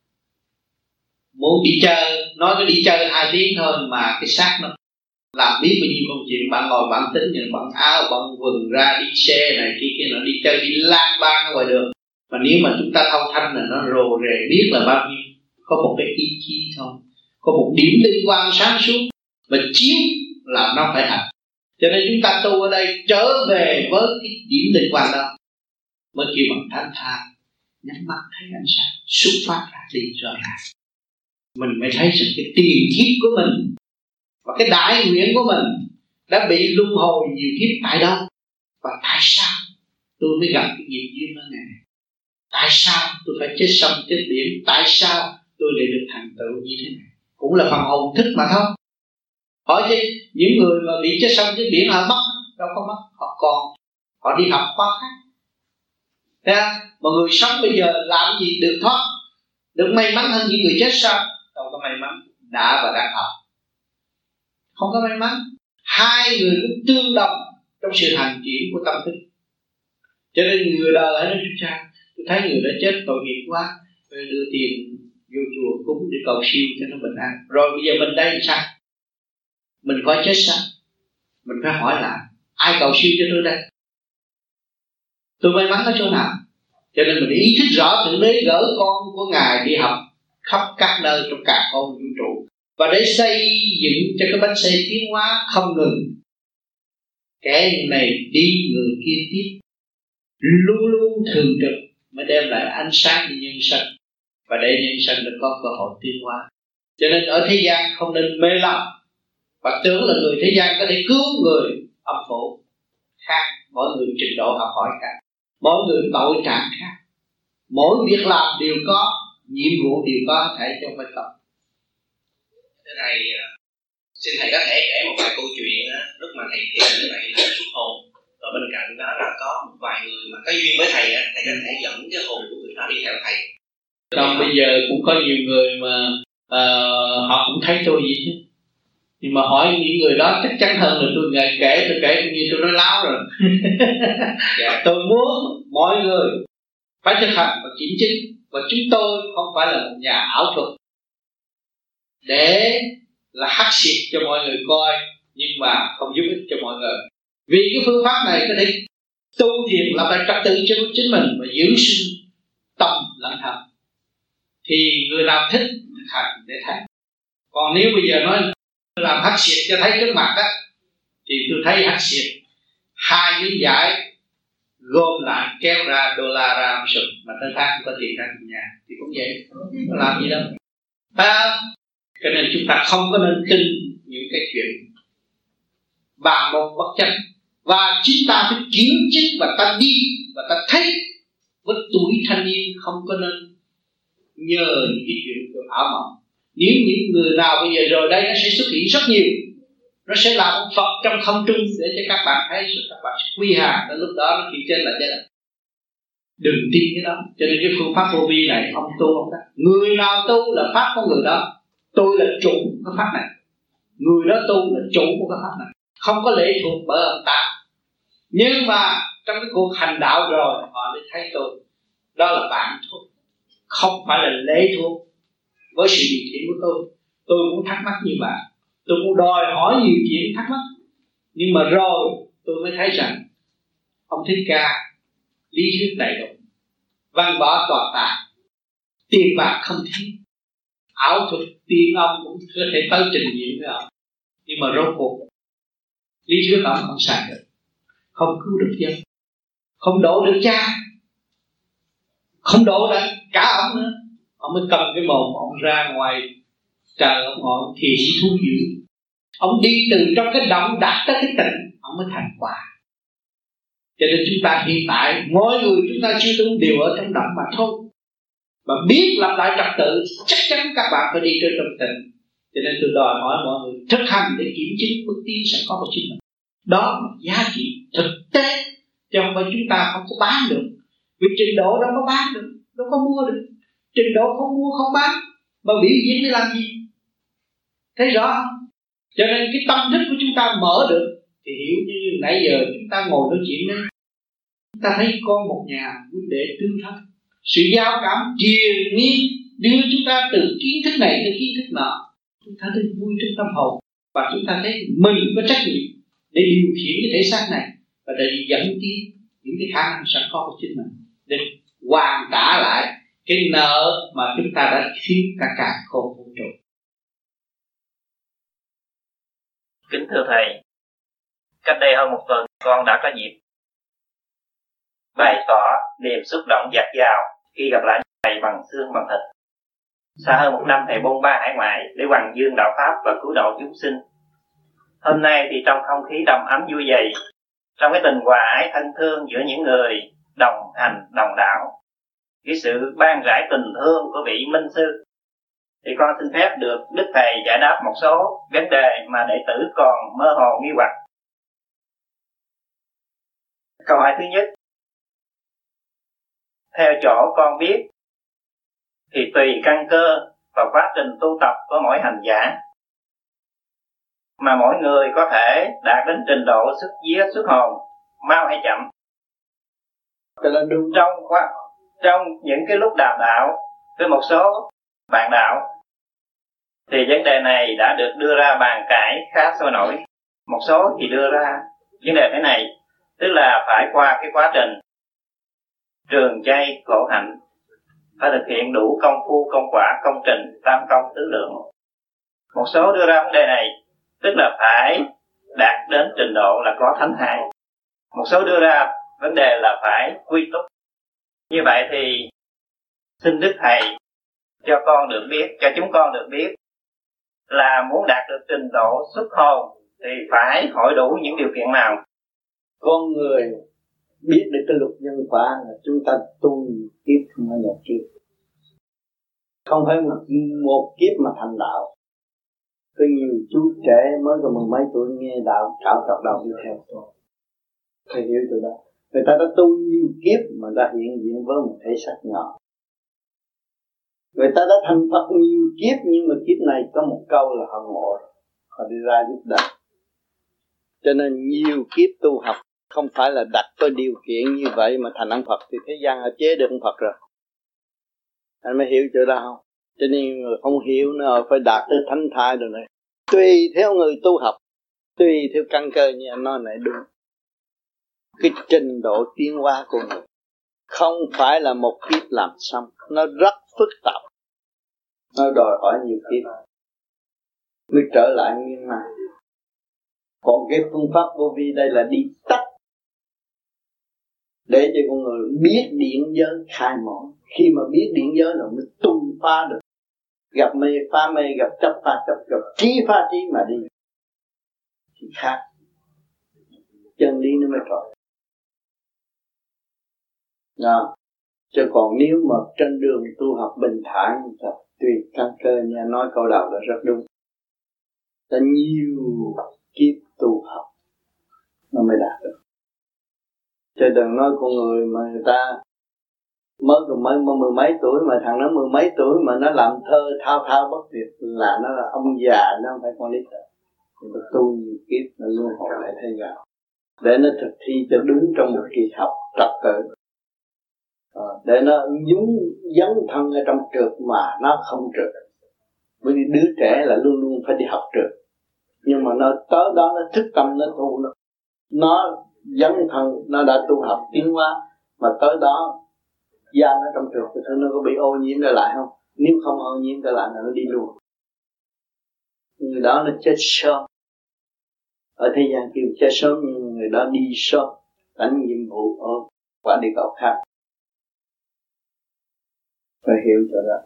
muốn đi chơi, nói cái đi chơi 2 tiếng thôi mà cái xác nó làm biết bao nhiêu công chuyện. Bạn ngồi bạn tính những bận áo, bận quần ra đi xe này kia nó đi chơi, đi lang bang ở ngoài đường. Mà nếu mà chúng ta thâu thanh là nó rồ rề biết là bao nhiêu, có một cái ý chí thôi, có một điểm liên quan sáng suốt mà chiếu là nó phải hành. Cho nên chúng ta tu ở đây trở về với cái điểm liên quan đó mới kêu bằng thanh thản, nhắm mắt thấy ánh sáng xuất phát ra đi rõ ràng. Mình mới thấy rằng cái tiền kiếp của mình và cái đại nguyện của mình đã bị luân hồi nhiều kiếp tại đâu, và tại sao tôi mới gặp cái nghiệp duyên đó này? Tại sao tôi phải chết sông chết biển? Tại sao tôi lại được thành tựu như thế này? Cũng là phần hồn thức mà thôi. Hỏi chứ những người mà bị chết sông chết biển họ mất, đâu có mất, họ còn, họ đi học khóa khác. Thấy không? Mà người sống bây giờ làm gì được thoát, được may mắn hơn những người chết sao? Đâu có may mắn, đã và đang học, không có may mắn. Hai người cũng tương đồng trong sự hành chuyển của tâm thức. Cho nên người đời hãy nói chúng ta, tôi thấy người đã chết tội nghiệp quá, tôi đưa tiền vô chùa cúng để cầu siêu cho nó bình an. Rồi bây giờ mình đây sao? Mình có chết sao? Mình phải hỏi là ai cầu siêu cho tôi đây? Tôi may mắn ở chỗ nào? Cho nên mình ý thức rõ Thượng Đế gỡ con của Ngài đi học khắp các nơi trong cả con vũ trụ, và để xây dựng cho cái bánh xe tiến hóa không ngừng. Kẻ này đi người kia tiếp, luôn luôn thường trực mới đem lại ánh sáng cho nhân sinh, và để nhân sinh được có cơ hội tiến hóa. Cho nên ở thế gian không nên mê lầm và tưởng là người thế gian có thể cứu người âm phủ khác. Mỗi người trình độ học hỏi khác, mỗi người tội trạng khác, mỗi việc làm đều có, nhiệm vụ đều có thể trong phải không. Thế thầy, xin thầy có thể kể một vài câu chuyện đó, lúc mà thầy thiền như vậy là xuất hồn, rồi bên cạnh đó là có một vài người mà có duyên với thầy á, thầy có thể dẫn cái hồn của người đó đi theo thầy. Trong bây giờ cũng có nhiều người mà họ cũng thấy tôi vậy chứ, nhưng mà hỏi những người đó chắc chắn hơn là tôi kể như tôi nói láo rồi. Tôi muốn mọi người phải thực hành và kiểm chứng, và chúng tôi không phải là một nhà ảo thuật để là hắc xịt cho mọi người coi, nhưng mà không giúp ích cho mọi người. Vì cái phương pháp này có thể tu thiền lập lại trật tự cho chính mình và giữ sinh tâm lẫn thần, thì người nào thích thực hành để thấy. Còn nếu bây giờ nói làm hắc xịt cho thấy trước mặt đó, thì tôi thấy hắc xịt hai miếng vải gom lại kéo ra đô la ra sụp, mà tới tháng không có tiền ra nhà thì cũng vậy, nó làm gì đâu. Cho nên chúng ta không có nên tin những cái chuyện bàn môn bất chân, và chúng ta phải kiểm chứng và ta đi và ta thấy. Với tuổi thanh niên không có nên nhờ những cái chuyện ảo mộng. Nếu những người nào bây giờ rồi đây nó sẽ xuất hiện rất nhiều, nó sẽ làm ông Phật trong không trung để cho các bạn thấy, rồi các bạn quy hàng. Đến lúc đó nó hiện trên là chết. Đừng tin cái đó. Cho nên cái phương pháp vô vi này không tu không đó. Người nào tu là pháp của người đó. Tôi là chủ của pháp này, người đó tu là chủ của cái pháp này, không có lệ thuộc bởi ông ta. Nhưng mà trong cái cuộc hành đạo rồi họ mới thấy tôi đó là bạn thôi, không phải là lệ thuộc với sự điều khiển của tôi. Tôi cũng thắc mắc như bạn, tôi cũng đòi hỏi nhiều chuyện thắc mắc, nhưng mà rồi tôi mới thấy rằng ông Thích Ca lý thuyết đầy đủ, văn võ toàn tài, tiền bạc không thiếu, ảo thuật tiên ông cũng có thể tới trình diện với ông, nhưng mà rốt cuộc lý thuyết ông không xài được, không cứu được dân, không độ được cha, không độ được cả ông nữa. Ông mới cầm cái mồm ông ra ngoài trời, ông ngồi thiền thu dưỡng, ông đi từ trong cái động đạt tới cái tịnh, ông mới thành quả. Cho nên chúng ta hiện tại mỗi người chúng ta chưa tu đều ở trong động mà thôi, mà biết lập lại trật tự chắc chắn các bạn phải đi trên trong tịnh. Cho nên tôi đòi hỏi mọi người thực hành để kiểm chứng bước tiến sẵn có của chính mình. Đó là giá trị thực tế, chứ không phải chúng ta không có bán được. Vì trình độ đâu có bán được, đâu có mua được. Trình độ không mua không bán, mà biểu diễn để làm gì? Thấy rõ không? Cho nên cái tâm thức của chúng ta mở được thì hiểu như nãy giờ chúng ta ngồi nói chuyện đấy, chúng ta thấy con một nhà huynh đệ tương thân, sự giao cảm triền miên đưa chúng ta từ kiến thức này tới kiến thức nọ, chúng ta thấy vui trong tâm hồn, và chúng ta thấy mình có trách nhiệm để điều khiển cái thể xác này và để dẫn tiến những cái khả năng sẵn có của chính mình để hoàn trả lại cái nợ mà chúng ta đã thiếu cả cả khôn vũ trụ. Kính thưa Thầy, cách đây hơn một tuần con đã có dịp bày tỏ niềm xúc động dạt dào khi gặp lại Thầy bằng xương bằng thịt. Xa hơn một năm Thầy bôn ba hải ngoại để hoằng dương đạo Pháp và cứu độ chúng sinh. Hôm nay thì trong không khí đầm ấm vui vầy, trong cái tình hòa ái thân thương giữa những người đồng hành đồng đạo, cái sự ban rải tình thương của vị Minh Sư, thì con xin phép được Đức Thầy giải đáp một số vấn đề mà đệ tử còn mơ hồ nghi hoặc. Câu hỏi thứ nhất, theo chỗ con biết thì tùy căn cơ và quá trình tu tập của mỗi hành giả mà mỗi người có thể đạt đến trình độ xuất vía xuất hồn mau hay chậm. Trong những cái lúc đàm đạo với một số bạn đạo thì vấn đề này đã được đưa ra bàn cãi khá sôi nổi. Một số thì đưa ra vấn đề thế này, tức là phải qua cái quá trình trường chay khổ hạnh, phải thực hiện đủ công phu công quả công trình tam công tứ lượng. Một số đưa ra vấn đề này, tức là phải đạt đến trình độ là có thánh hài. Một số đưa ra vấn đề là phải quy túc. Như vậy thì xin Đức Thầy cho chúng con được biết là muốn đạt được trình độ xuất hồn thì phải hội đủ những điều kiện nào. Con người biết được cái luật nhân quả là chúng ta tu nhiều kiếp không phải một kiếp, không phải một kiếp mà thành đạo. Có nhiều chú trẻ mới có mười mấy tuổi nghe đạo cạo trọc đầu đi theo tôi. Thầy hiểu từ đó. Người ta đã tu nhiều kiếp mà đã hiện diện với một thể xác nhỏ. Người ta đã thành Phật nhiều kiếp nhưng mà kiếp này có một câu là họ ngộ, họ đi ra giúp đỡ. Cho nên nhiều kiếp tu học không phải là đặt có điều kiện như vậy mà thành ông Phật, thì thế gian họ chế được ông Phật rồi. Anh mới hiểu chỗ đó không? Cho nên người không hiểu nữa phải đạt tới thánh thai rồi này. Tùy theo người tu học, tùy theo căn cơ như anh nói này đúng. Cái trình độ tiến hóa của người không phải là một kiếp làm xong, nó rất phức tạp, nó đòi hỏi nhiều kiếp mới trở lại nguyên mạng. Còn cái phương pháp vô vi đây là đi tắt để cho con người biết điện giới khai mở. Khi mà biết điện giới rồi mới tu phá được. Gặp mê phá mê, gặp chấp phá chấp, gặp trí phá trí mà đi thì khác. Chân lý nó mới trội. Đó. Chứ còn nếu mà trên đường tu học bình thản thì tùy căn cơ, như nói câu đầu là rất đúng. Ta nhiều kiếp tu học nó mới đạt được. Chứ đừng nói con người mà người ta mới mười mấy tuổi mà thằng nó mười mấy tuổi mà nó làm thơ thao thao bất tuyệt là nó là ông già, nó không phải con nít đâu. Người ta tu nhiều kiếp nó luôn hồi lại thế nào để nó thực thi cho đúng trong một kỳ học trật tự. Để nó dấn thân ở trong trượt mà nó không trượt. Bởi vì đứa trẻ là luôn luôn phải đi học trượt, nhưng mà nó tới đó nó thức tâm nó tu, nó dấn thân, nó đã tu học tiến hóa, mà tới đó gian nó trong trượt thì nó có bị ô nhiễm trở lại không? Nếu không ô nhiễm trở lại là nó đi luôn. Người đó nó chết sớm. Ở thế gian kêu chết sớm, nhưng người đó đi sớm, đánh nhiệm vụ ở quả địa cầu khác. Phải hiểu cho đó.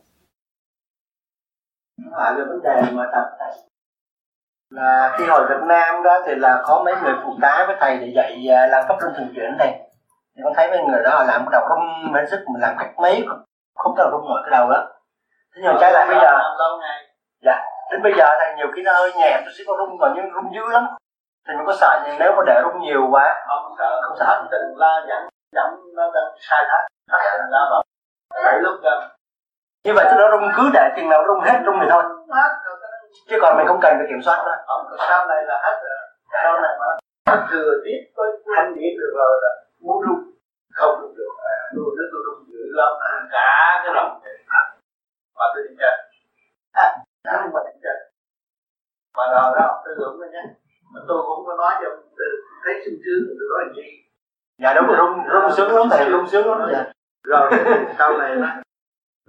Về vấn đề mà tập là khi hồi Việt Nam đó thì là có mấy người phụ tá với thầy để dạy làm pháp luân thường chuyển này, thì con thấy mấy người đó họ làm cái đầu rung bên sức, mình làm cách mấy không thể rung nổi cái đầu đó. Thế nhưng trái lại bây giờ, dạ, đến bây giờ thầy nhiều khi nó hơi nhẹ tôi sẽ có rung, còn nhưng rung dữ lắm thì mình có sợ, nhưng nếu mà để rung nhiều quá không sợ thì tình la dẫn nó đang sai thác la vào đấy lúc như vậy thì nó rung cứ để chừng nào rung hết rung thì thôi, chứ còn mình không cần phải kiểm soát nữa. Sau này là hết rồi, sau này mà thừa tiếp có thanh điển được rồi là muốn rung không rung được, nó rung dữ lắm cả cái lòng mà tôi đi chơi không mà đi chơi mà rồi đó tôi tưởng đó nhé, mà tôi cũng có nói cho thấy sung sướng tôi nói gì. Dạ đúng rồi, rung sướng lắm thầy, rung sướng lắm. Dạ. Rồi sau này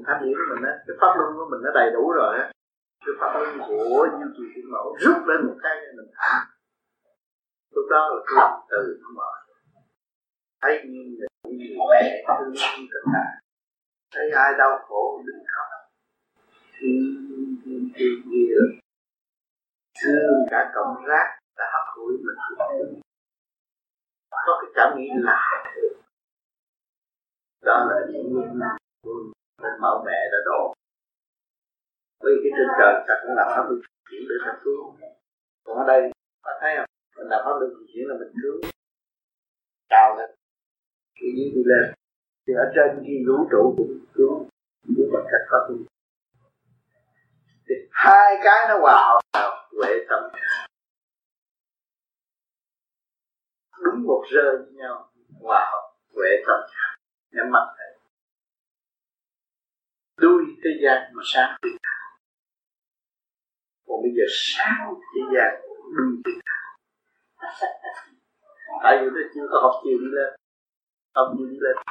dùng thanh điển của mình á, cái pháp luân của mình nó đầy đủ rồi á, cái pháp luân của Diệu Trì Thiên Mẫu rút lên một cái mình thả, lúc đó là tôi từ nó mở, thấy như người mẹ thương tất cả, thấy ai đau khổ đừng khóc, thương cả cộng rác đã hấp hối mình, có cái cảm nghĩ lạ, đó là những nên mẫu mẹ đã độ. Vì cái trên trời chắc cũng làm pháp luân chuyển để thành xuống. Còn ở đây bạn thấy không? Mình làm pháp luân chuyển là mình cứu cao lên, cái dưới đi lên. Thì ở trên khi vũ trụ cũng cứu bằng cách pháp luân. Thì hai cái nó hòa hợp vào huệ tâm đúng một rơi với nhau, hòa hợp huệ tâm nhắm mắt thấy đuôi thế gian mà sáng thiên hạ. Còn bây giờ sáng thế gian đuôi thiên hạ. Tại vì tôi chưa có học chiều đi lên, học chiều đi lên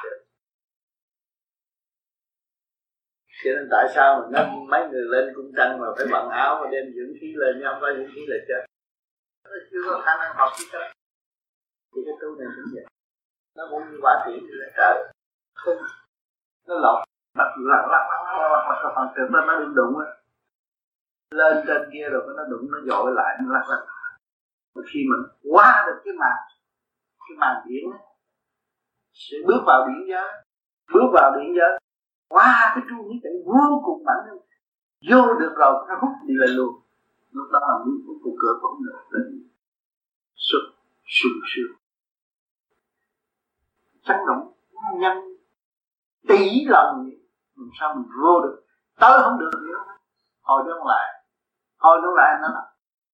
cho nên tại sao mà nó mấy người lên cung trăng mà phải bận áo mà đem dưỡng khí lên, nhưng không có dưỡng khí là chết. Nó chưa có khả năng học gì hết. Thì cái tu này cũng vậy, nó cũng như quả thiện thì là trời không, nó lọc đặt lặt phần từ nó đừng đụng á, lên trên kia rồi nó đụng nó dội lại nó lặt. Khi mình qua được cái màn biển á, sẽ bước vào biển giới, qua cái tru lý chạy vô cùng mạnh, vô được rồi nó hút đi lên luôn. Lúc đó là muốn cuộc cửa cũng được lên xuất sung sướng, chấn động nhanh tỷ lần, làm sao mình vô được, tới không được nữa, hồi đó lại nó là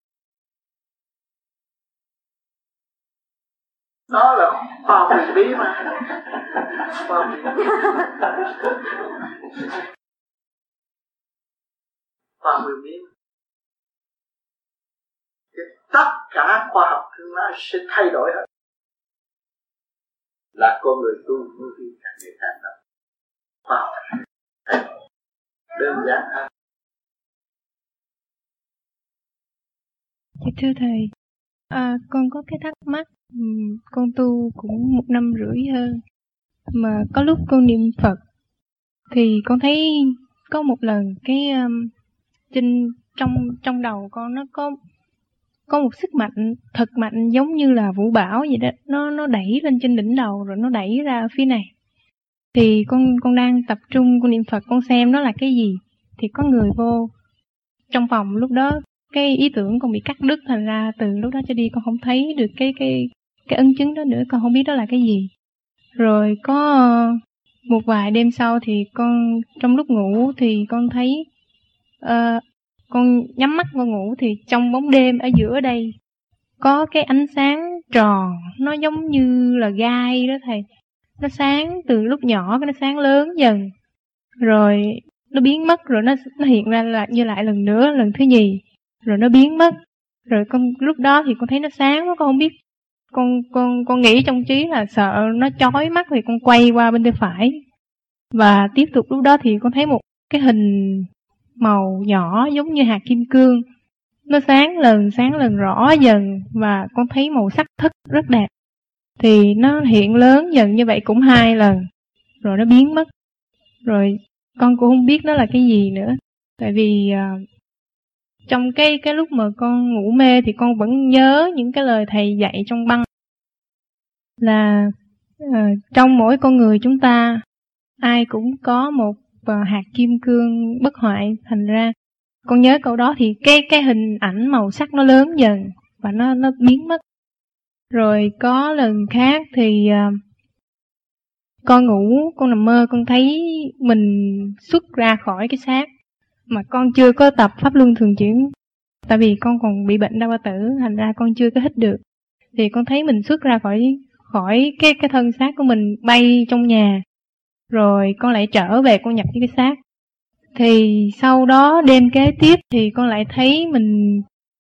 đó là khoa huyền bí mà, khoa huyền bí. Tất cả khoa học tương lai sẽ thay đổi hết, là con người tu vô vi càng ngày càng tập khoa học thay đổi đơn giản hơn. Thưa thầy, con có cái thắc mắc. Con tu cũng 1 năm rưỡi hơn, mà có lúc con niệm Phật thì con thấy có một lần cái trong đầu con nó có một sức mạnh thật mạnh, giống như là vũ bão vậy đó, nó đẩy lên trên đỉnh đầu rồi nó đẩy ra phía này. Thì con đang tập trung con niệm Phật, con xem nó là cái gì, thì có người vô trong phòng. Lúc đó cái ý tưởng con bị cắt đứt, thành ra từ lúc đó trở đi con không thấy được cái ấn chứng đó nữa, con không biết đó là cái gì. Rồi có một vài đêm sau thì con trong lúc ngủ thì con thấy con nhắm mắt con ngủ thì trong bóng đêm ở giữa đây có cái ánh sáng tròn, nó giống như là gai đó thầy. Nó sáng từ lúc nhỏ, cái nó sáng lớn dần, rồi nó biến mất, rồi nó hiện ra lại như lại lần nữa, lần thứ nhì, rồi nó biến mất. Rồi lúc đó thì con thấy nó sáng quá, con không biết, con nghĩ trong trí là sợ nó chói mắt thì con quay qua bên tay phải. Và tiếp tục lúc đó thì con thấy một cái hình màu nhỏ giống như hạt kim cương, nó sáng lần rõ dần, và con thấy màu sắc thất rất đẹp. Thì nó hiện lớn dần như vậy cũng 2 lần, rồi nó biến mất. Rồi con cũng không biết nó là cái gì nữa. Tại vì trong cái lúc mà con ngủ mê thì con vẫn nhớ những cái lời thầy dạy trong băng, là trong mỗi con người chúng ta ai cũng có một hạt kim cương bất hoại. Thành ra con nhớ câu đó thì cái hình ảnh màu sắc nó lớn dần và nó biến mất. Rồi có lần khác thì con ngủ, con nằm mơ, con thấy mình xuất ra khỏi cái xác, mà con chưa có tập pháp luân thường chuyển, tại vì con còn bị bệnh đau bao tử, thành ra con chưa có hít được. Thì con thấy mình xuất ra khỏi cái thân xác của mình, bay trong nhà, rồi con lại trở về, con nhập với cái xác. Thì sau đó đêm kế tiếp thì con lại thấy mình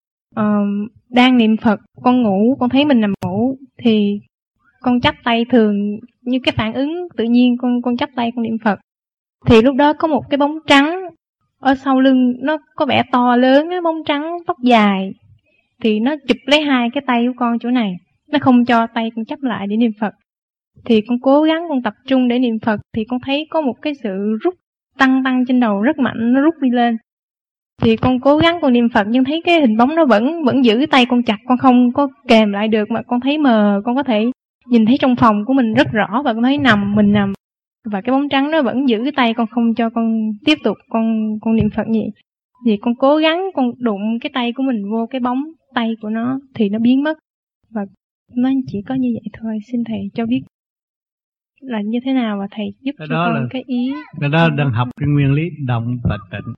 đang niệm Phật. Con ngủ, con thấy mình nằm ngủ thì con chắp tay, thường như cái phản ứng tự nhiên con chắp tay con niệm Phật. Thì lúc đó có một cái bóng trắng ở sau lưng, nó có vẻ to lớn, cái bóng trắng tóc dài. Thì nó chụp lấy hai cái tay của con chỗ này, nó không cho tay con chấp lại để niệm Phật. Thì con cố gắng con tập trung để niệm Phật, thì con thấy có một cái sự rút tăng trên đầu rất mạnh, nó rút đi lên. Thì con cố gắng con niệm Phật, nhưng thấy cái hình bóng nó vẫn giữ tay con chặt, con không có kềm lại được, mà con thấy mờ, con có thể nhìn thấy trong phòng của mình rất rõ, và con thấy mình nằm, và cái bóng trắng nó vẫn giữ cái tay con, không cho con tiếp tục con niệm Phật gì. Thì con cố gắng con đụng cái tay của mình vô cái bóng tay của nó thì nó biến mất, và nó chỉ có như vậy thôi. Xin thầy cho biết là như thế nào, và thầy giúp cho con cái ý. Cái đó đang học cái nguyên lý động và tịnh.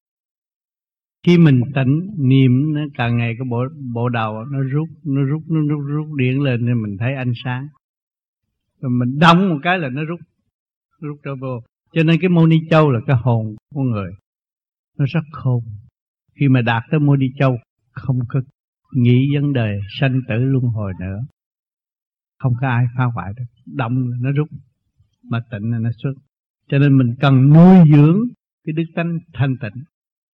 Khi mình tĩnh niệm, nó càng ngày cái bộ đầu nó rút điện lên thì mình thấy ánh sáng. Rồi mình đóng một cái là nó rút trở vô. Cho nên cái Mô Ni Châu là cái hồn của người, nó rất khôn. Khi mà đạt tới Mô Ni Châu, không có nghĩ vấn đề sanh tử luân hồi nữa, không có ai phá hoại được. Động là nó rút, mà tịnh là nó xuất. Cho nên mình cần nuôi dưỡng cái đức tánh thanh tịnh.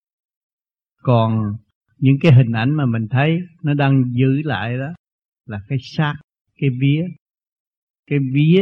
Còn những cái hình ảnh mà mình thấy nó đang giữ lại đó là cái xác, cái vía. Cái vía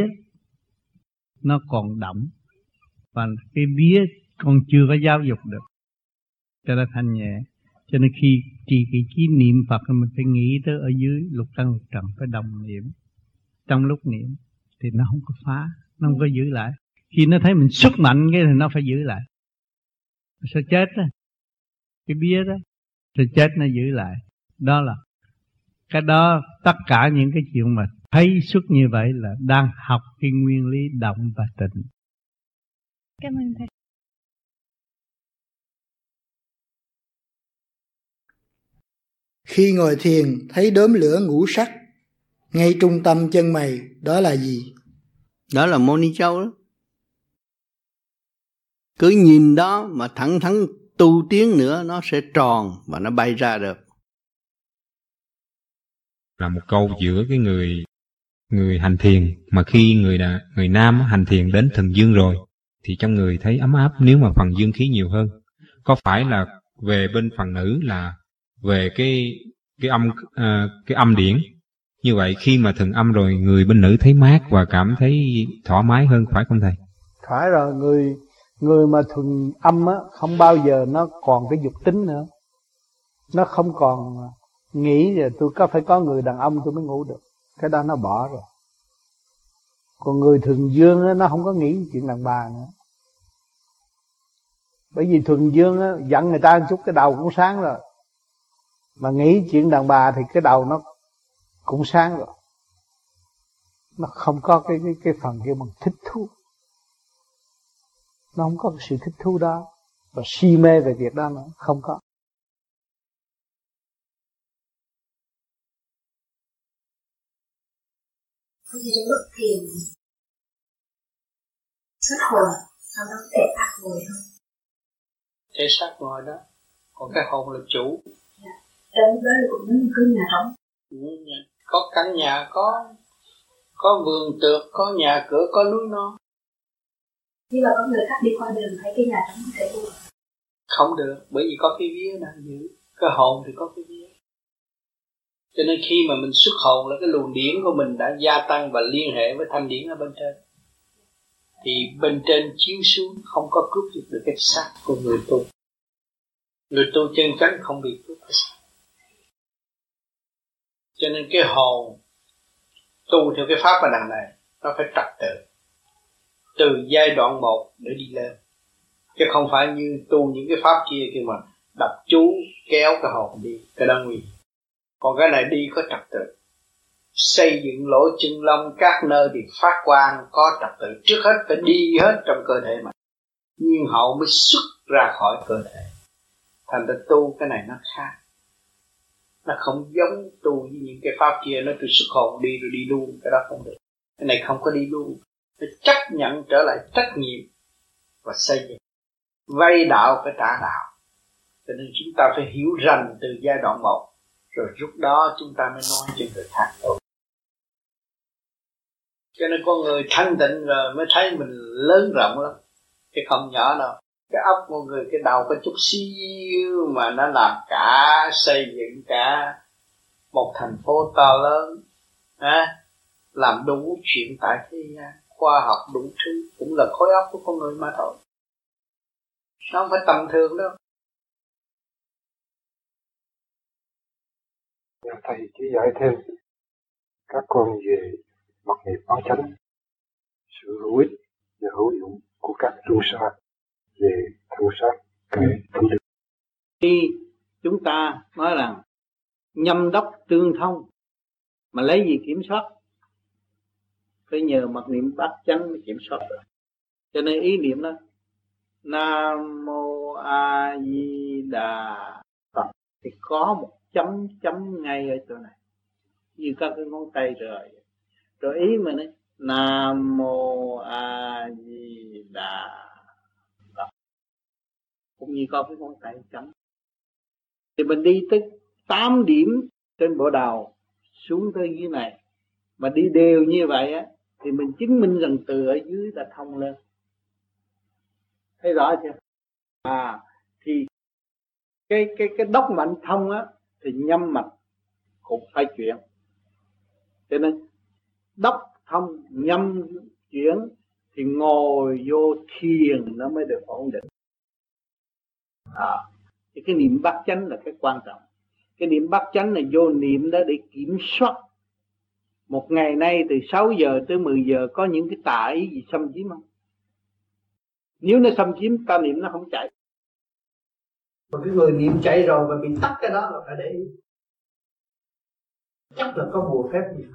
nó còn động, và cái vía còn chưa có giáo dục được, cho nên thanh nhẹ. Cho nên khi trì cái chí niệm Phật, mình phải nghĩ tới ở dưới lục căn lục trần, phải đồng niệm. Trong lúc niệm thì nó không có phá, nó không có giữ lại. Khi nó thấy mình xuất mạnh cái thì nó phải giữ lại. Nó chết đó, cái bía đó, rồi chết nó giữ lại. Đó là cái đó, tất cả những cái chuyện mà thấy xuất như vậy là đang học cái nguyên lý động và tịnh. Cảm ơn thầy. Khi ngồi thiền thấy đốm lửa ngũ sắc ngay trung tâm chân mày, đó là gì? Đó là Mô Ni Châu đó. Cứ nhìn đó mà thẳng thắn tu tiến nữa, nó sẽ tròn và nó bay ra được. Là một câu giữa cái người hành thiền, mà khi người nam hành thiền đến thần dương rồi thì trong người thấy ấm áp nếu mà phần dương khí nhiều hơn. Có phải là về bên phần nữ là về cái âm điển? Như vậy khi mà thuần âm rồi, người bên nữ thấy mát và cảm thấy thoải mái hơn, phải không thầy? Phải rồi, người mà thuần âm á, không bao giờ nó còn cái dục tính nữa. Nó không còn nghĩ là tôi phải có người đàn ông tôi mới ngủ được. Cái đó nó bỏ rồi. Còn người thuần dương á, nó không có nghĩ chuyện đàn bà nữa. Bởi vì thuần dương á, giận người ta một chút cái đầu cũng sáng rồi. Mà nghĩ chuyện đàn bà thì cái đầu nó cũng sáng rồi. Nó không có cái phần kia bằng thích thú. Nó không có sự thích thú đó, và si mê về việc đó nữa, không có. Có gì trong lúc thiền xuất hồn, sau đó thể xác ngồi không? Thể xác ngồi đó, còn cái hồn là chủ. Trong đó là cũng giống như cứ nhà trống. Có căn nhà, có vườn tược, có nhà cửa, có núi non. Nhưng mà có người khác đi qua đường thấy cái nhà trống có thể vô. Không được, bởi vì có cái vía đang giữ. Cái hồn thì có cái vía. Cho nên khi mà mình xuất hồn là cái luồng điển của mình đã gia tăng và liên hệ với thanh điển ở bên trên. Thì bên trên chiếu xuống không có cướp giật được cái xác của người tu. Người tu chân chánh không bị cướp cái xác. Cho nên cái hồn tu theo cái pháp mà đằng này nó phải trật tự từ giai đoạn 1 để đi lên, chứ không phải như tu những cái pháp kia khi mà đọc chú kéo cái hồn đi, cái đó nguy. Còn cái này đi có trật tự, xây dựng lỗ chân lông các nơi thì phát quang có trật tự. Trước hết phải đi hết trong cơ thể mà nhiên hậu mới xuất ra khỏi cơ thể. Thành ra tu cái này nó khác, nó không giống tu với những cái pháp kia. Nó từ xuất hồn đi rồi đi luôn, cái đó không được. Cái này không có đi luôn, phải chấp nhận trở lại trách nhiệm và xây dựng. Vay đạo phải trả đạo. Cho nên chúng ta phải hiểu rành từ giai đoạn 1, rồi lúc đó chúng ta mới nói cho người khác tu. Cho nên con người thanh tịnh rồi mới thấy mình lớn rộng lắm. Cái không nhỏ đâu. Cái óc của người, cái đầu có chút xíu mà nó làm cả, xây dựng cả một thành phố to lớn, làm đủ chuyện tại thế gian, khoa học đủ thứ, cũng là khối óc của con người mà thôi. Nó không phải tầm thường đâu. Thầy chỉ dạy thêm các con về mặc niệm quán chánh, sự hữu ích và hữu dụng của các luân xa về thân xác kể tâm đức. Khi chúng ta nói rằng nhâm đốc tương thông, mà lấy gì kiểm soát? Phải nhờ mặc niệm bát chánh mới kiểm soát được. Cho nên ý niệm đó Nam Mô A Di Đà Phật thì có một chấm ngay ở chỗ này, như các cái ngón tay rồi ý mà nói Nam Mô A Di Đà Phật cũng như có cái ngón tay chấm. Thì mình đi tới 8 điểm trên bộ đầu xuống tới dưới này mà đi đều như vậy á, thì mình chứng minh rằng từ ở dưới đã thông lên. Thấy rõ chưa? Thì cái đốc mạnh thông á thì nhâm mạch cũng phải chuyển. Cho nên đốc thông nhâm chuyển thì ngồi vô thiền nó mới được ổn định. Thì cái niệm bát chánh là cái quan trọng. Cái niệm bát chánh là vô niệm đó để kiểm soát. Một ngày nay từ 6 giờ tới 10 giờ có những cái tà ý gì xâm chiếm không? Nếu nó xâm chiếm ta niệm nó không chạy. Còn cái người niệm chạy rồi và bị tắt cái đó là phải để ý. Chắc là có bùa phép gì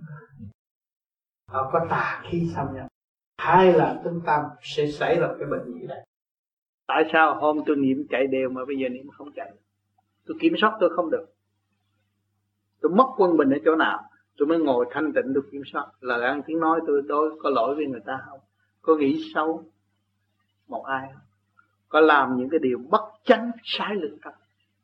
họ có tà khí xâm nhập, hay là chúng ta sẽ xảy ra cái bệnh gì đây? Tại sao hôm tôi niệm chạy đều mà bây giờ niệm không chạy? Tôi kiểm soát tôi không được. Tôi mất quân bình ở chỗ nào? Tôi mới ngồi thanh tịnh tôi kiểm soát. Là ăn tiếng nói tôi đối có lỗi với người ta không? Có nghĩ xấu một ai không? Có làm những cái điều bất chánh trái lương tâm.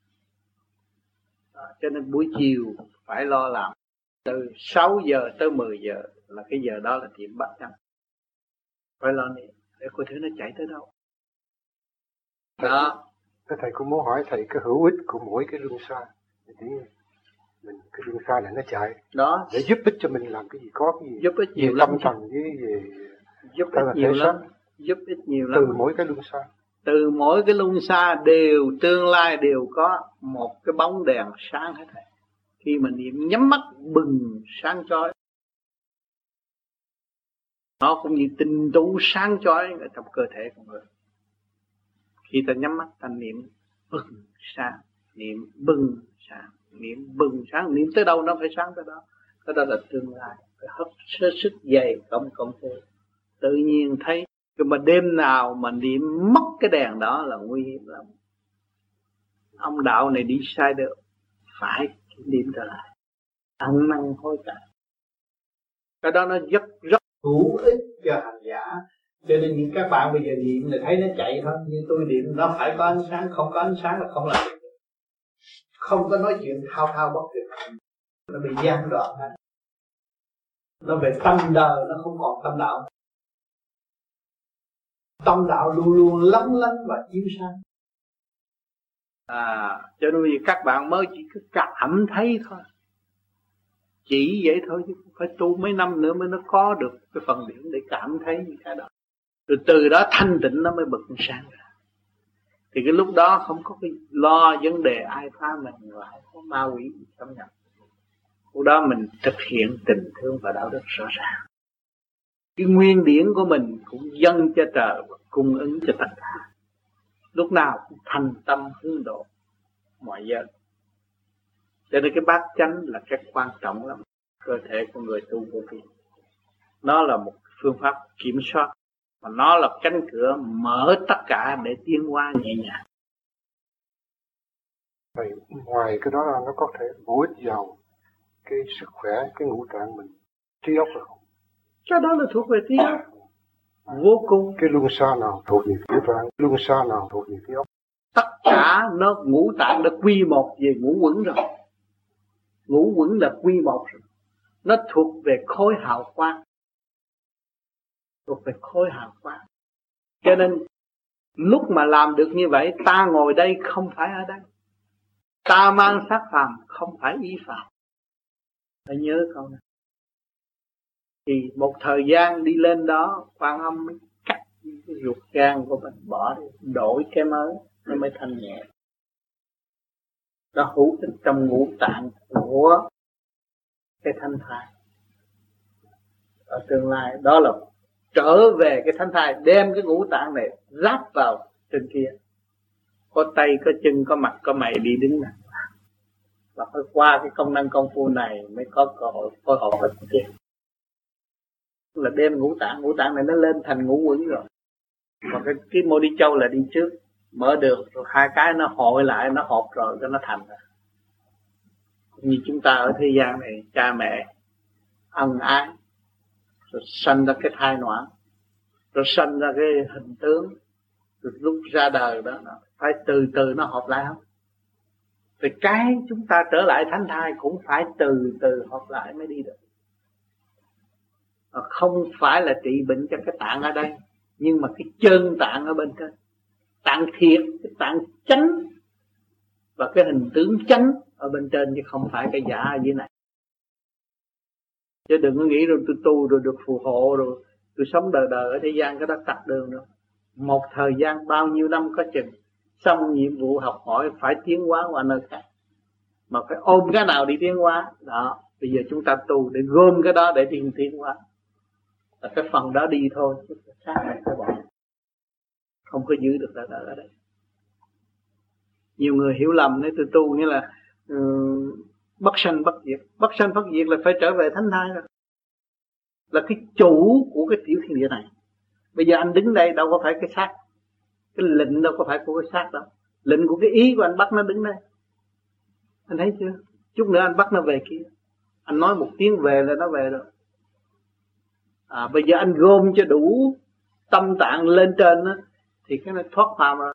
Cho nên buổi chiều phải lo làm. Từ 6 giờ tới 10 giờ là cái giờ đó là chuyện bắt chánh. Phải lo niệm để coi thứ nó chạy tới đâu. Đó. Thầy cũng muốn hỏi thầy cái hữu ích của mỗi cái luân xa. Thì mình cái luân xa này nó chạy. Đó. Để giúp ích cho mình làm cái gì, có cái gì. Giúp ích nhiều lắm. Tâm thần với về giúp ích nhiều lắm. Giúp ích nhiều lắm. Từ mỗi cái luân xa. Từ mỗi cái luân xa đều tương lai đều có một cái bóng đèn sáng hết thầy. Khi mà niệm nhắm mắt bừng sáng chói, nó cũng như tinh tú sáng chói ở trong cơ thể của người. Khi ta nhắm mắt ta niệm bừng sáng, niệm bừng sáng, niệm bừng sáng, niệm tới đâu nó phải sáng tới đó. Cái đó là tương lai, phải hấp sức dày cộng thêm. Tự nhiên thấy, mà đêm nào mà niệm mất cái đèn đó là nguy hiểm lắm. Ông đạo này đi sai được, phải niệm trở lại, ăn năn hối cải. Cái đó nó rất hữu ích cho hành giả. Cho nên những các bạn bây giờ niệm là thấy nó chạy thôi. Như tôi niệm nó phải có ánh sáng, không có ánh sáng là không làm được. Không có nói chuyện thao bất tuyệt. Nó bị gian đoạn hết. Nó về tâm đời, nó không còn tâm đạo. Tâm đạo luôn luôn lóng lánh và chiếu sáng. Cho nên các bạn mới chỉ cứ cảm thấy thôi. Chỉ vậy thôi chứ không phải tu mấy năm nữa mới nó có được cái phần điểm để cảm thấy những cái đó. Rồi từ đó thanh tịnh nó mới bật sáng ra. Thì cái lúc đó không có cái lo vấn đề ai phá mình, và không có ma quỷ gì xâm nhập. Lúc đó mình thực hiện tình thương và đạo đức rõ ràng. Cái nguyên điển của mình cũng dâng cho trời và cung ứng cho tất cả. Lúc nào cũng thành tâm hướng độ mọi dân. Cho nên cái bát chánh là cái quan trọng lắm. Cơ thể của người tu vô vi, nó là một phương pháp kiểm soát, mà nó là cánh cửa mở tất cả để tiến hóa nhẹ nhàng. Vậy ngoài cái đó là nó có thể bổ ích vào cái sức khỏe, cái ngũ tạng mình, trí óc được không? Cái đó là thuộc về trí óc vô cùng. Cái luân xa nào thuộc về phía tạng, luân xa nào thuộc về phía óc? Tất cả nó ngũ tạng đã quy một về ngũ quẩn rồi. Ngũ quẩn là quy một rồi. Nó thuộc về khối hào quang. Thuộc về khối hào quang. Cho nên lúc mà làm được như vậy, ta ngồi đây không phải ở đây, ta mang xác phàm không phải ý phàm. Phải nhớ câu này. Thì một thời gian đi lên đó, Quan Âm mới cắt cái ruột gan của mình bỏ đi, đổi cái mới, nó mới thanh nhẹ. Nó hữu ích trong ngũ tạng của cái thanh thai. Ở tương lai đó là trở về cái thanh thai, đem cái ngũ tạng này ráp vào trên kia. Có tay, có chân, có mặt, có mày đi đứng này. Và phải qua cái công năng công phu này mới có cơ hội phối hợp với kia. Là đem ngũ tạng này nó lên thành ngũ uẩn rồi. Còn cái mô đi châu là đi trước, mở đường, rồi hai cái nó hội lại, nó hợp rồi cho nó thành rồi. Như chúng ta ở thế gian này, cha mẹ ân ái, rồi sanh ra cái thai noãn, rồi sanh ra cái hình tướng, rồi lúc ra đời đó phải từ từ nó hợp lại không? Vì cái chúng ta trở lại thánh thai cũng phải từ từ hợp lại mới đi được. Không phải là trị bệnh cho cái tạng ở đây, nhưng mà cái chân tạng ở bên trên, tạng thiệt, cái tạng chánh và cái hình tướng chánh ở bên trên, chứ không phải cái giả ở dưới này. Chứ đừng có nghĩ rồi tôi tu rồi được phù hộ rồi tôi sống đời đời ở thế gian, cái đó tặc đường đâu. Một thời gian bao nhiêu năm có chừng, xong nhiệm vụ học hỏi phải tiến hóa qua nơi khác, mà phải ôm cái nào đi tiến hóa đó. Bây giờ chúng ta tu để gom cái đó để tiến hóa, là cái phần đó đi thôi, chứ khác này phải bỏ, không có giữ được đời đời ở đây. Nhiều người hiểu lầm nếu tôi tu nghĩa là bất sanh bất diệt. Bất sanh bất diệt là phải trở về thánh thai rồi, là cái chủ của cái tiểu thiên địa này. Bây giờ anh đứng đây đâu có phải cái xác, cái lệnh đâu có phải của cái xác đâu, lệnh của cái ý của anh bắt nó đứng đây. Anh thấy chưa? Chút nữa anh bắt nó về kia, anh nói một tiếng về là nó về rồi. Bây giờ anh gom cho đủ tâm tạng lên trên đó, thì cái nó thoát phàm rồi.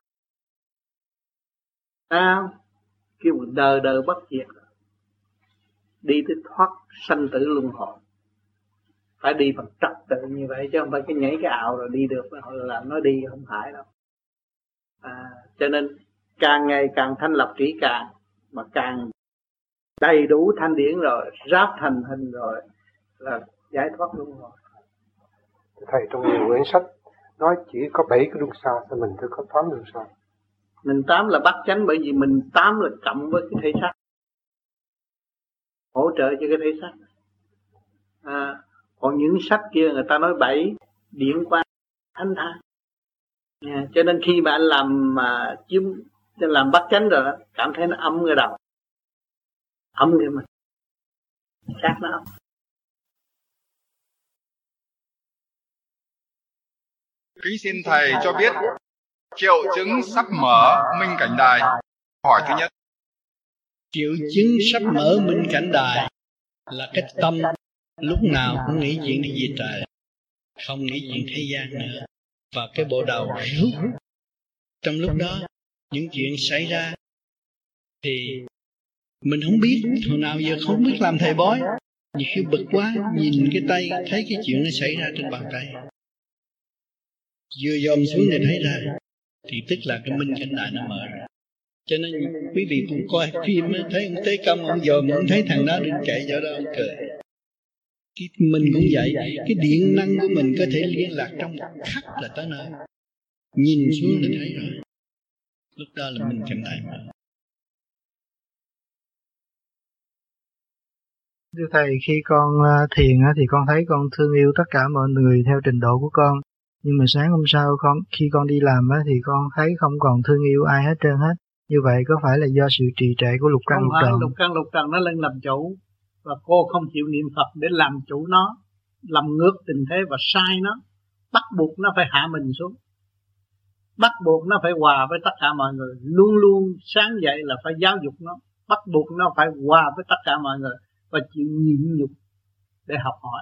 Kêu đời đời bất diệt, đi tới thoát sanh tử luân hồi. Phải đi bằng trật tự như vậy, chứ không phải cái nhảy cái ảo rồi đi được, làm nó đi không phải đâu. Cho nên càng ngày càng thanh lập kỹ càng, mà càng đầy đủ thanh điển rồi, ráp thành hình rồi là giải thoát luân hồi. Thầy trong nhiều quyển sách nói chỉ có 7 cái luân xa, thì mình phải có 8 luân xa. Mình 8 là bắt chánh, bởi vì mình 8 là cộng với cái thể xác, hỗ trợ cho cái thể xác. Còn những sách kia người ta nói 7 điển quang thanh thai. Cho nên khi mà anh làm bắt chánh rồi đó, cảm thấy nó ấm cái đầu, ấm cái mình, xác nó ấm. Kính xin thầy cho biết triệu chứng sắp mở minh cảnh đài. Hỏi thứ nhất. Triệu chứng sắp mở minh cảnh đài là cái tâm lúc nào cũng nghĩ chuyện đi về trời, không nghĩ chuyện thế gian nữa, và cái bộ đầu rút. Trong lúc đó những chuyện xảy ra thì mình không biết, hồi nào giờ không biết làm thầy bói. Nhiều khi bực quá, nhìn cái tay thấy cái chuyện nó xảy ra trên bàn tay, vừa dòm xuống để thấy ra, thì tức là cái minh cảnh đại nó mở ra. Cho nên quý vị cũng coi phim thấy ông Tế Công, ông dòm ông thấy thằng đó đứng chạy vào đó ông cười. Mình cũng vậy, cái điện năng của mình có thể liên lạc trong một khắc là tới nơi, nhìn xuống là thấy rồi. Lúc đó là minh cảnh đại mở. Thưa Thầy, khi con thiền thì con thấy con thương yêu tất cả mọi người theo trình độ của con. Nhưng mà sáng hôm sau khi con đi làm thì con thấy không còn thương yêu ai hết trơn hết. Như vậy có phải là do sự trì trệ của lục căn lục trần? Lục căn lục trần nó lên làm chủ, và cô không chịu niệm Phật để làm chủ nó, làm ngược tình thế và sai nó, bắt buộc nó phải hạ mình xuống, bắt buộc nó phải hòa với tất cả mọi người, luôn luôn sáng dậy là phải giáo dục nó, bắt buộc nó phải hòa với tất cả mọi người và chịu nhịn nhục để học hỏi.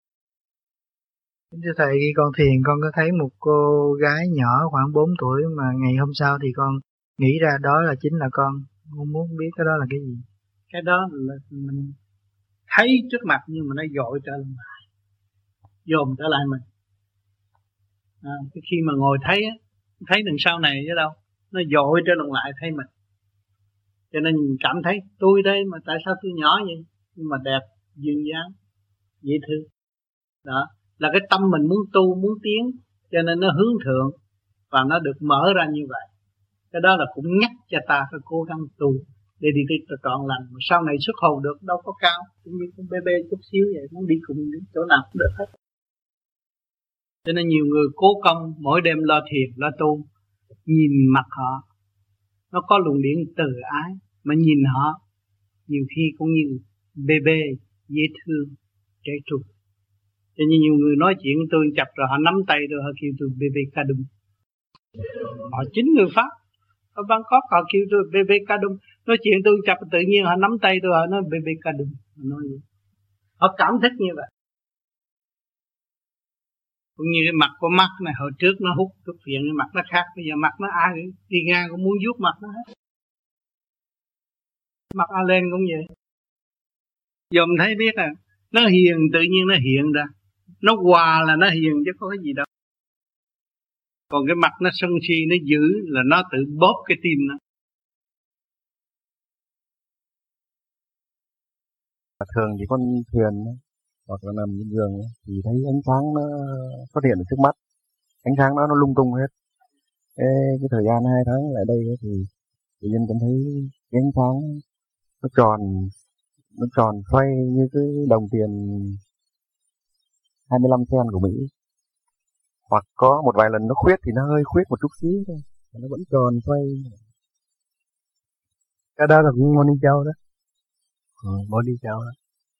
Thưa Thầy, khi con thiền con có thấy một cô gái nhỏ khoảng 4 tuổi mà ngày hôm sau thì con nghĩ ra đó là chính là con muốn biết cái đó là cái gì. Cái đó là mình thấy trước mặt nhưng mà nó dội trở lại, dồn trở lại mình. Khi mà ngồi thấy đằng sau này chứ đâu, nó dội trở lại thấy mình. Cho nên mình cảm thấy tôi đây mà tại sao tôi nhỏ vậy, nhưng mà đẹp, duyên dáng, dễ thương. Đó là cái tâm mình muốn tu, muốn tiến, cho nên nó hướng thượng và nó được mở ra như vậy. Cái đó là cũng nhắc cho ta phải cố gắng tu để đi tới trọn lành, mà sau này xuất hồn được đâu có cao, cũng như con bébé chút xíu vậy, nó đi cùng đến chỗ nào cũng được hết. Cho nên nhiều người cố công mỗi đêm lo thiền, lo tu, nhìn mặt họ nó có luồng điển từ ái, mà nhìn họ nhiều khi cũng như bébé dễ thương, trẻ trung. Cho nên nhiều người nói chuyện tôi chập rồi họ nắm tay tôi, họ kêu tôi bébé ca đung. Họ chính người Pháp ở Bangkok, họ kêu tôi bébé ca đung. Nói chuyện tôi chập tự nhiên họ nắm tay tôi, họ nói bébé ca đung. Họ cảm thích như vậy. Cũng như cái mặt của mắt này, hồi trước nó hút thuốc phiện, cái mặt nó khác, bây giờ mặt nó ai đi ngang cũng muốn vuốt mặt nó hết. Mặt ai lên cũng vậy. Giờ mình thấy biết à, nó hiền tự nhiên nó hiện ra, nó hòa là nó hiền chứ có cái gì đâu. Còn cái mặt nó sân si, nó dữ là nó tự bóp cái tim nó. Thường thì con thuyền hoặc là nằm trên giường thì thấy ánh sáng nó xuất hiện ở trước mắt, ánh sáng nó lung tung hết. Cái thời gian 2 tháng lại đây thì tự nhiên con thấy cái ánh sáng nó tròn xoay như cái đồng tiền 25 cent của Mỹ, hoặc có một vài lần nó khuyết thì nó hơi khuyết một chút xíu thôi, nó vẫn tròn xoay. Cái đó là cũng Moni Châu đó. Moni Châu đó.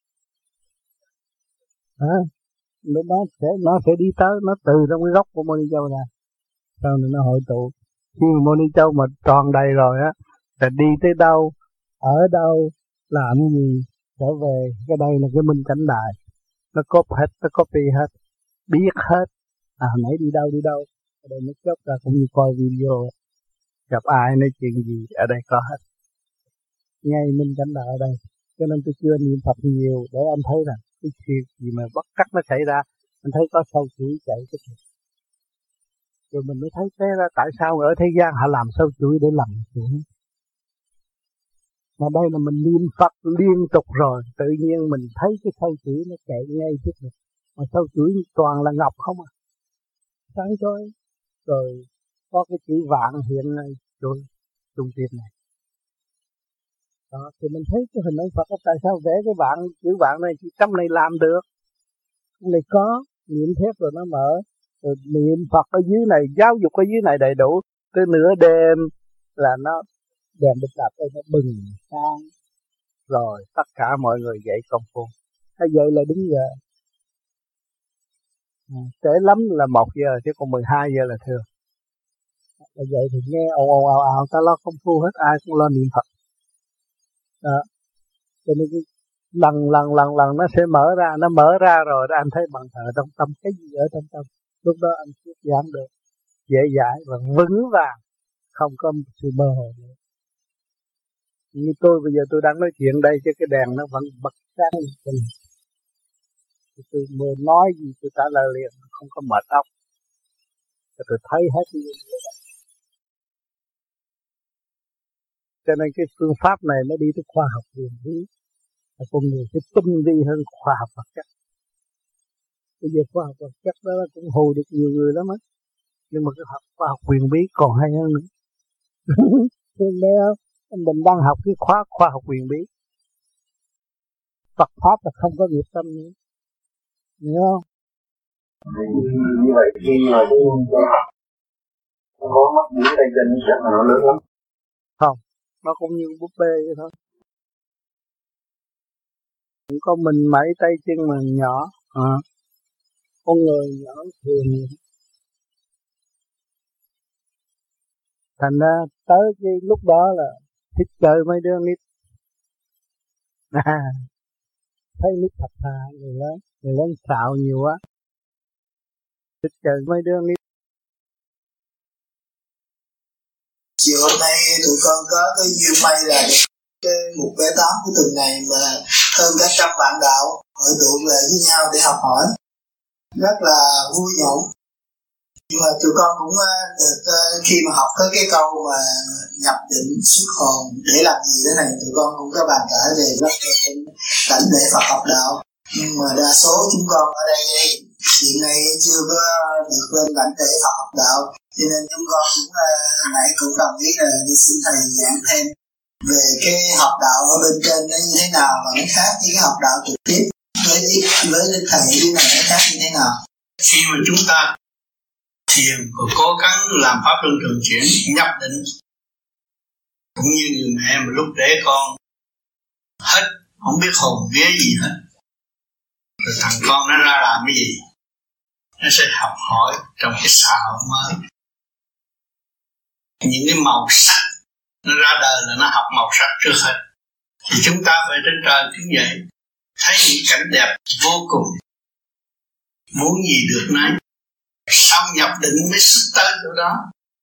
Nó sẽ đi tới, nó từ trong cái góc của Moni Châu ra, sau này nó hội tụ. Khi mà Moni Châu mà tròn đầy rồi á, là đi tới đâu, ở đâu, làm gì, trở về. Cái đây là cái minh cảnh đại, nó hết, nó copy hết, biết hết. Nãy đi đâu, ở đây nó chốc ra cũng như coi video, gặp ai nói chuyện gì, ở đây có hết. Ngay minh cảnh đại ở đây, cho nên tôi chưa niệm Phật nhiều để anh thấy rằng cái chuyện gì mà bất trắc nó xảy ra, anh thấy có sâu chuỗi chạy cái chuyện. Rồi mình mới thấy thế ra tại sao ở thế gian họ làm sâu chuỗi để làm chuyện. Mà đây là mình niệm Phật liên tục rồi, tự nhiên mình thấy cái sâu chuỗi nó chạy ngay trước mình. Mà sâu chuỗi toàn là ngọc không à. Sáng tối, rồi có cái chữ vạn hiện nay trung tim này. Đó, thì mình thấy cái hình ông Phật tại sao vẽ cái vạn, chữ vạn này chỉ trong này làm được. Trong này có, niệm thép rồi nó mở. Rồi niệm Phật ở dưới này, giáo dục ở dưới này đầy đủ. Tới nửa đêm là nó đèn bịch đạp đây nó bừng sáng. Rồi tất cả mọi người dậy công phu. Hay dậy là đúng giờ. Trễ lắm là 1 giờ, chứ còn 12 giờ là thừa. Là vậy thì nghe ồn ào, ta lo công phu hết, ai cũng lo niệm Phật. Đó. Cho nên lần nó sẽ mở ra, nó mở ra rồi anh thấy bằng thờ trong tâm, cái gì ở trong tâm. Lúc đó anh thuyết giảng được dễ dãi và vững vàng, không có sự mơ hồ nữa. Như tôi bây giờ tôi đang nói chuyện đây chứ cái đèn nó vẫn bật sáng. Tôi vừa nói gì tôi trả lời liền, không có mệt óc. Tôi thấy hết cái gì đó. Cho nên cái phương pháp này nó đi tới khoa học huyền bí, con người sẽ tinh vi hơn khoa học vật chất. Bây giờ khoa học vật chất đó cũng hồi được nhiều người lắm á, nhưng mà cái khoa học huyền bí còn hay hơn nữa. Mình đang học cái khoa học huyền bí. Phật pháp là không có nghiệp tâm nữa, hiểu không? Như vậy khi mà tôi học, có mắt mũi tay chân chắc là nó lớn lắm. Không, nó cũng như búp bê vậy thôi. Cũng có mình mấy tay chân mà nhỏ, con người nhỏ thường. Thành ra tới cái lúc đó là thích chơi mấy đứa nít. Thấy nít thật thà, người lớn xạo nhiều quá. Thích chơi mấy đứa nít. Chiều hôm nay tụi con có cái duyên may là cái mục vé 8 của tuần này mà hơn cả 100 bạn đạo hội tụ về với nhau để học hỏi, rất là vui nhộn. Nhưng mà tụi con cũng được khi mà học tới cái câu mà nhập định xuất hồn để làm gì thế này, tụi con cũng có bàn cãi về rất là cảnh để Phật học đạo. Nhưng mà đa số chúng con ở đây hiện nay chưa có được lên cảnh để Phật học đạo, cho nên chúng con cũng nãy cũng đồng ý là đi xin thầy giảng thêm về cái học đạo ở bên trên nó như thế nào và nó khác với cái học đạo trực tiếp với thầy như này nó khác như thế nào. Khi mà chúng ta thiền và cố gắng làm pháp luân thường chuyển nhập định, cũng như người mẹ mà lúc để con hết không biết hồn vía gì hết, rồi thằng con nó ra làm cái gì, nó sẽ học hỏi trong cái xã hội mới. Những cái màu sắc nó ra đời là nó học màu sắc trước hết. Thì chúng ta về trên trời cũng vậy, thấy những cảnh đẹp vô cùng, muốn gì được nấy, sau nhập định mới xuất tới chỗ đó.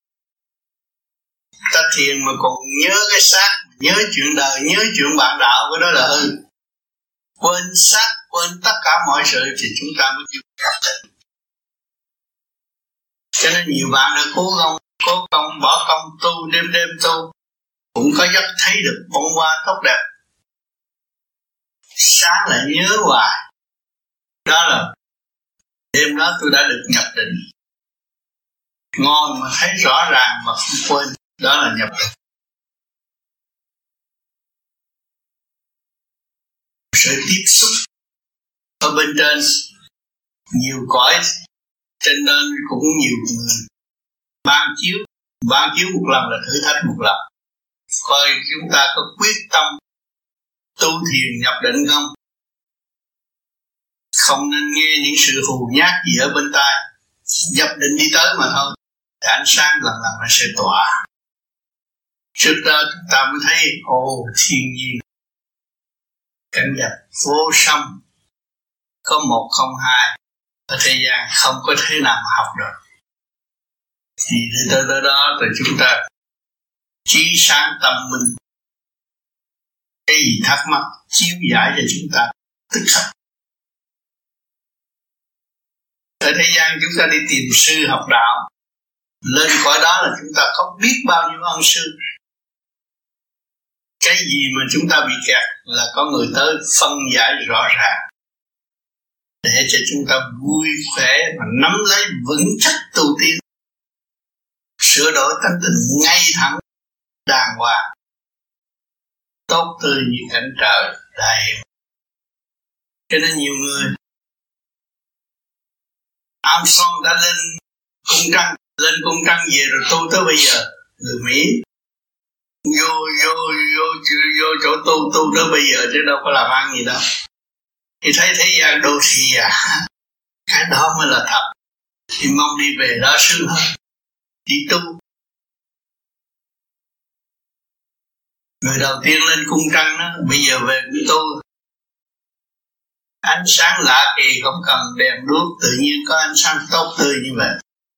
Ta thiền mà còn nhớ cái xác, nhớ chuyện đời, nhớ chuyện bạn đạo, cái đó là hư. Quên xác, quên tất cả mọi sự thì chúng ta mới chịu nhập định. Cho nên nhiều bạn đã cố công bỏ công tu, đêm tu, cũng có giấc thấy được bông hoa tốt đẹp, sáng lại nhớ hoài. Đó là đêm đó tôi đã được nhập định, ngon mà thấy rõ ràng mà không quên, đó là nhập định. Sự tiếp xúc ở bên trên nhiều cõi, trên đó cũng nhiều người ban chiếu một lần là thử thách một lần, coi chúng ta có quyết tâm tu thiền nhập định không. Không nên nghe những sự hù nhát gì ở bên tai, nhập định đi tới mà thôi, để ánh sáng lần lần nó sẽ tỏa. Trước đó chúng ta mới thấy thiên nhiên cảnh đẹp vô song, có một không hai, ở thế gian không có thế nào mà học được. Thì tới đó rồi chúng ta trí sáng tâm minh, cái gì thắc mắc chiếu giải cho chúng ta tức khắc. Ở thế gian chúng ta đi tìm sư học đạo, lên cõi đó là chúng ta không biết bao nhiêu ân sư. Cái gì mà chúng ta bị kẹt là có người tới phân giải rõ ràng, để cho chúng ta vui khỏe và nắm lấy vững chắc tu tiến, sửa đổi tánh tình ngay thẳng, đàng hoàng, tốt tươi như cảnh trời đầy. Cho nên nhiều người Armstrong đã lên cung trăng về rồi tu tới bây giờ. Người Mỹ vô chỗ tu tới bây giờ chứ đâu có làm ăn gì đâu. Thì thấy thế gian đô thị cái đó mới là thật. Thì mong đi về đó sướng hơn, đi tu. Người đầu tiên lên cung trăng đó, bây giờ về cũng tu. Ánh sáng lạ kỳ, không cần đèn đuốc, tự nhiên có ánh sáng tốt tươi như vậy.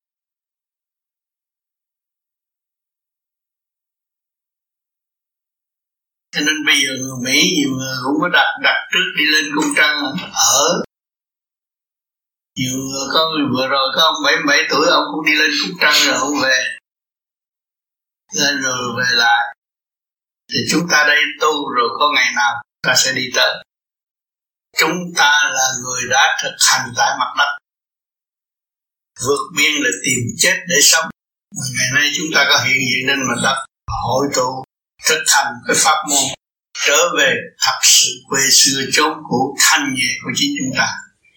Cho nên bây giờ người Mỹ nhiều người cũng có đặt trước đi lên cung trăng ở. Nhiều người có vừa rồi có ông 77 tuổi, ông cũng đi lên cung trăng rồi ông về. Lên rồi về lại. Thì chúng ta đây tu rồi có ngày nào ta sẽ đi tới. Chúng ta là người đã thực hành tại mặt đất, vượt biên là tìm chết để sống. Ngày nay chúng ta có hiện diện trên mặt đất, hội tụ thực hành cái pháp môn, trở về thật sự quê xưa chốn cũ thanh nhẹ của chính chúng ta,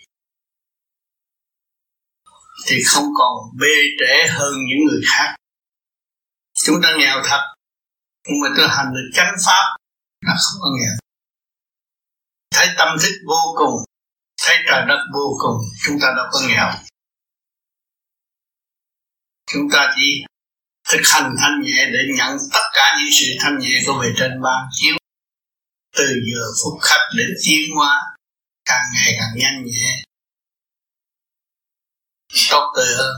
thì không còn bê trễ hơn những người khác. Chúng ta nghèo thật, nhưng mà tôi hành được chánh pháp là không có nghèo. Thấy tâm thức vô cùng, thấy trời đất vô cùng, chúng ta đâu có nghèo. Chúng ta chỉ thực hành thanh nhẹ để nhận tất cả những sự thanh nhẹ của bề trên ban chiếu, từ giờ phút khắc để tiến hóa càng ngày càng nhanh nhẹ, tốt tươi hơn.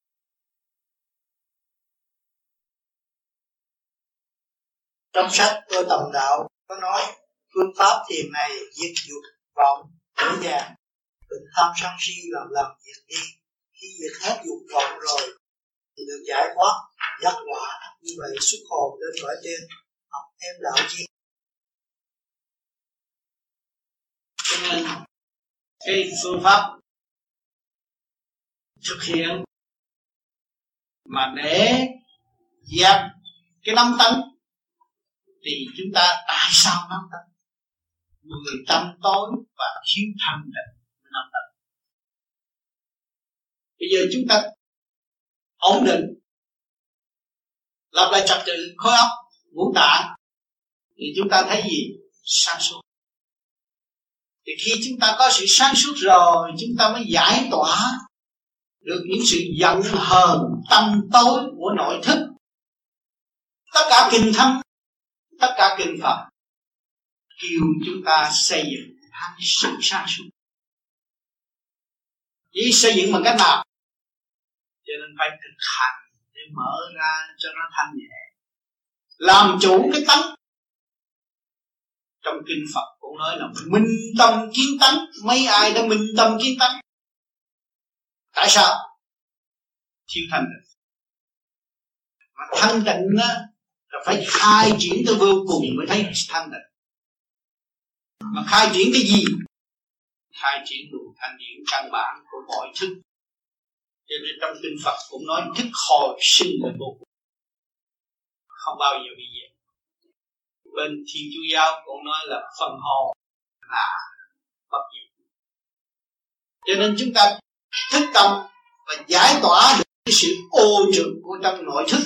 Trong sách Tôi Tầm Đạo có nói phương pháp thiền này diệt dục vọng, dễ dàng, bệnh tham sân si lần lần diệt đi khi diệt hết dục vọng rồi thì được giải thoát giác quả, như vậy xuất hồn lên cõi trên, học thêm đạo chi. Cho nên cái phương pháp thực hiện mà để dẹp cái nắm tánh thì chúng ta tại sao nắm tánh? Người tâm tối và thiếu thanh định nắm tánh. Bây giờ chúng ta ổn định, lập lại trật tự khối óc ngũ tạng thì chúng ta thấy gì? Sáng suốt. Thì khi chúng ta có sự sáng suốt rồi, chúng ta mới giải tỏa được những sự giận hờn tâm tối của nội thức. Tất cả kinh thánh, tất cả kinh Phật kêu chúng ta xây dựng thành sự sáng suốt. Chỉ xây dựng bằng cách nào? Cho nên phải thực hành để mở ra cho nó thanh nhẹ, làm chủ cái tánh. Trong kinh Phật cũng nói là minh tâm kiến tánh. Mấy ai đã minh tâm kiến tánh? Tại sao? Thiếu thanh tịnh. Mà thanh tịnh là phải khai triển tới vô cùng mới thấy thanh tịnh. Mà khai triển cái gì? Khai triển luồng thanh điển căn bản của mọi thức. Cho nên trong kinh Phật cũng nói thức hồi sinh là vô cùng, không bao giờ bị diệt. Bên Thiên Chúa giáo cũng nói là phần hồn là bất diệt. Cho nên chúng ta thức tâm và giải tỏa được cái sự ô trực của trong nội thức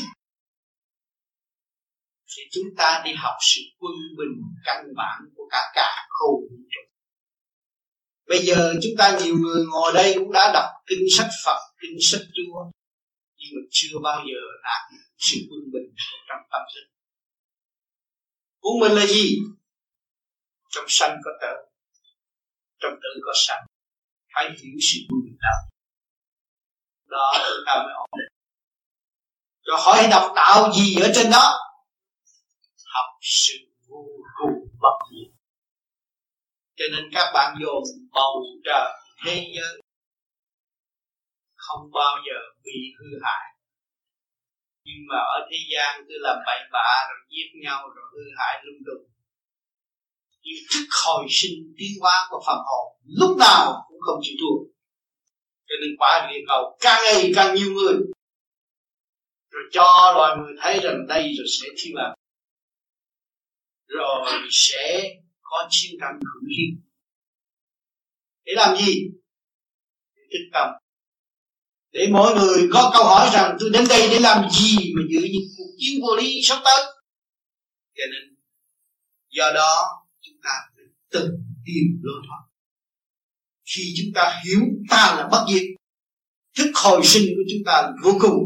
thì chúng ta đi học sự quân bình căn bản của cả khối vũ trụ. Bây giờ chúng ta nhiều người ngồi đây cũng đã đọc kinh sách Phật, kinh sách Chúa, nhưng mà chưa bao giờ đạt được sự quân bình trong tâm thức. Quân bình là gì? Trong sanh có tử, trong tử có sanh. Phải hiểu sự quân bình đó. Đó chúng ta mới ổn định. Rồi hỏi đọc đạo gì ở trên đó? Học sự vô cùng bất diệt. Cho nên các bạn dồn bầu trời thế giới không bao giờ bị hư hại. Nhưng mà ở thế gian cứ làm bậy bạ rồi giết nhau rồi hư hại lung tung. Nhưng thức hồi sinh tiến hóa của phần hồn lúc nào cũng không chịu thua. Cho nên quả địa cầu càng ngày càng nhiều người, rồi cho loài người thấy rằng đây rồi sẽ thiên lạc, rồi sẽ có chiến tranh khủng khiếp. Để làm gì? Để thức tâm. Để mỗi người có câu hỏi rằng tôi đến đây để làm gì mà giữ những cuộc chiến vô lý sắp tới. Cho nên do đó chúng ta phải tự tìm lối thoát. Khi chúng ta hiểu ta là bất diệt, thức hồi sinh của chúng ta là vô cùng,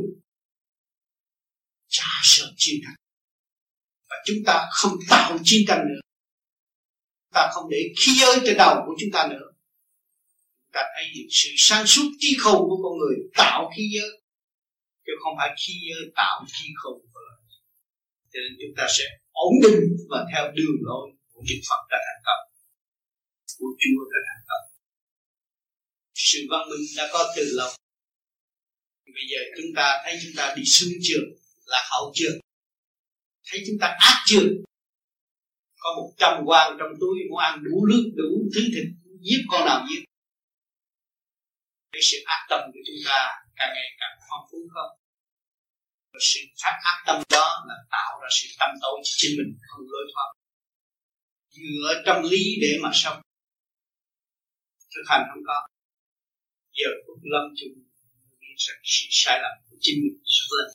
chả sợ chiến tranh. Và chúng ta không tạo chiến tranh nữa. Chúng ta không để khí giới trên đầu của chúng ta nữa. Chúng ta thấy được sự sáng suốt trí khôn của con người tạo khí giới, chứ không phải khí giới tạo trí khôn của loài. Cho nên chúng ta sẽ ổn định và theo đường lối của Đức Phật đã thành công, của Chúa đã thành công. Sự văn minh đã có từ lâu. Bây giờ chúng ta thấy chúng ta đi xuống chưa, lạc hậu chưa, thấy chúng ta ác chưa. Có 100 quan trong túi muốn ăn đủ nước đủ thứ thịt, giết con nào giết. Cái sự ác tâm của chúng ta càng ngày càng phong phú không? Và sự phát ác tâm đó là tạo ra sự tâm tối cho chính mình, không lối thoát. Dựa trong lý để mà sống, thực hành không có. Giờ phút lâm chung biết rằng sự sai lầm của chính mình xuất lên.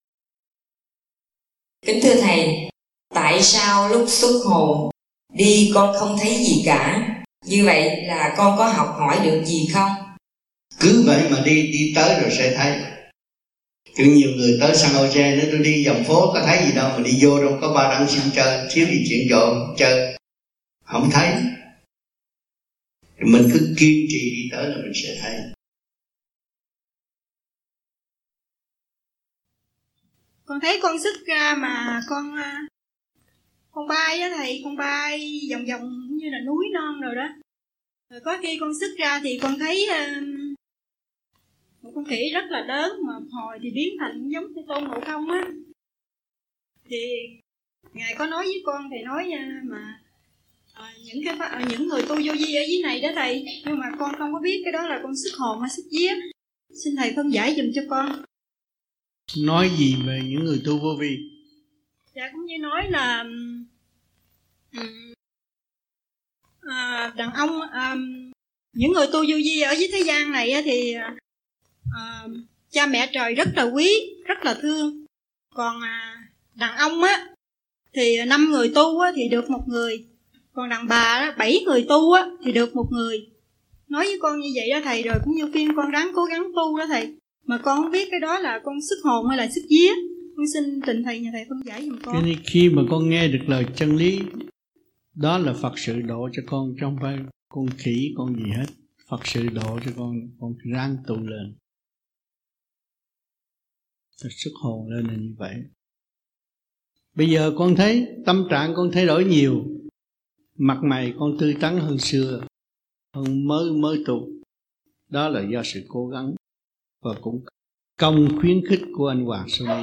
Kính thưa Thầy, tại sao lúc xuất hồn đi con không thấy gì cả? Như vậy là con có học hỏi được gì không? Cứ vậy mà đi tới rồi sẽ thấy. Cứ nhiều người tới San Jose nếu tôi đi dòng phố có thấy gì đâu, mà đi vô đâu có ba đăng xin chơi, thiếu gì chuyện trộn chơi, không thấy. Mình cứ kiên trì đi tới là mình sẽ thấy. Con thấy con xuất ra mà con bay á Thầy, con bay vòng vòng như là núi non rồi đó. Rồi có khi con xuất ra thì con thấy một con khỉ rất là lớn mà hồi thì biến thành giống như Tôn Ngộ Không á. Thì Ngài có nói với con, thầy nói mà những người tu vô vi ở dưới này đó thầy, nhưng mà con không có biết cái đó là con sức hồn hay sức vía. Xin thầy phân giải dùm cho con. Nói gì về những người tu vô vi? Dạ cũng như nói là đàn ông, những người tu vô vi ở dưới thế gian này thì cha mẹ trời rất là quý, rất là thương. Còn đàn ông á thì 5 người tu á thì được 1 người, còn đàn bà 7 người tu á thì được 1 người. Nói với con như vậy đó thầy, rồi cũng như khuyên con ráng cố gắng tu đó thầy, mà con không biết cái đó là con sức hồn hay là sức vía. Con xin trình thầy, nhà thầy phân giải giùm con. Cái này khi mà con nghe được lời chân lý, đó là Phật sự độ cho con, chứ không phải con khỉ con gì hết. Phật sự độ cho con ráng tu lên, sức hồn lên là như vậy. Bây giờ con thấy tâm trạng con thay đổi nhiều, mặt mày con tươi tắn hơn xưa, hơn mới tu. Đó là do sự cố gắng và cũng công khuyến khích của anh Hoàng Sơn Ni.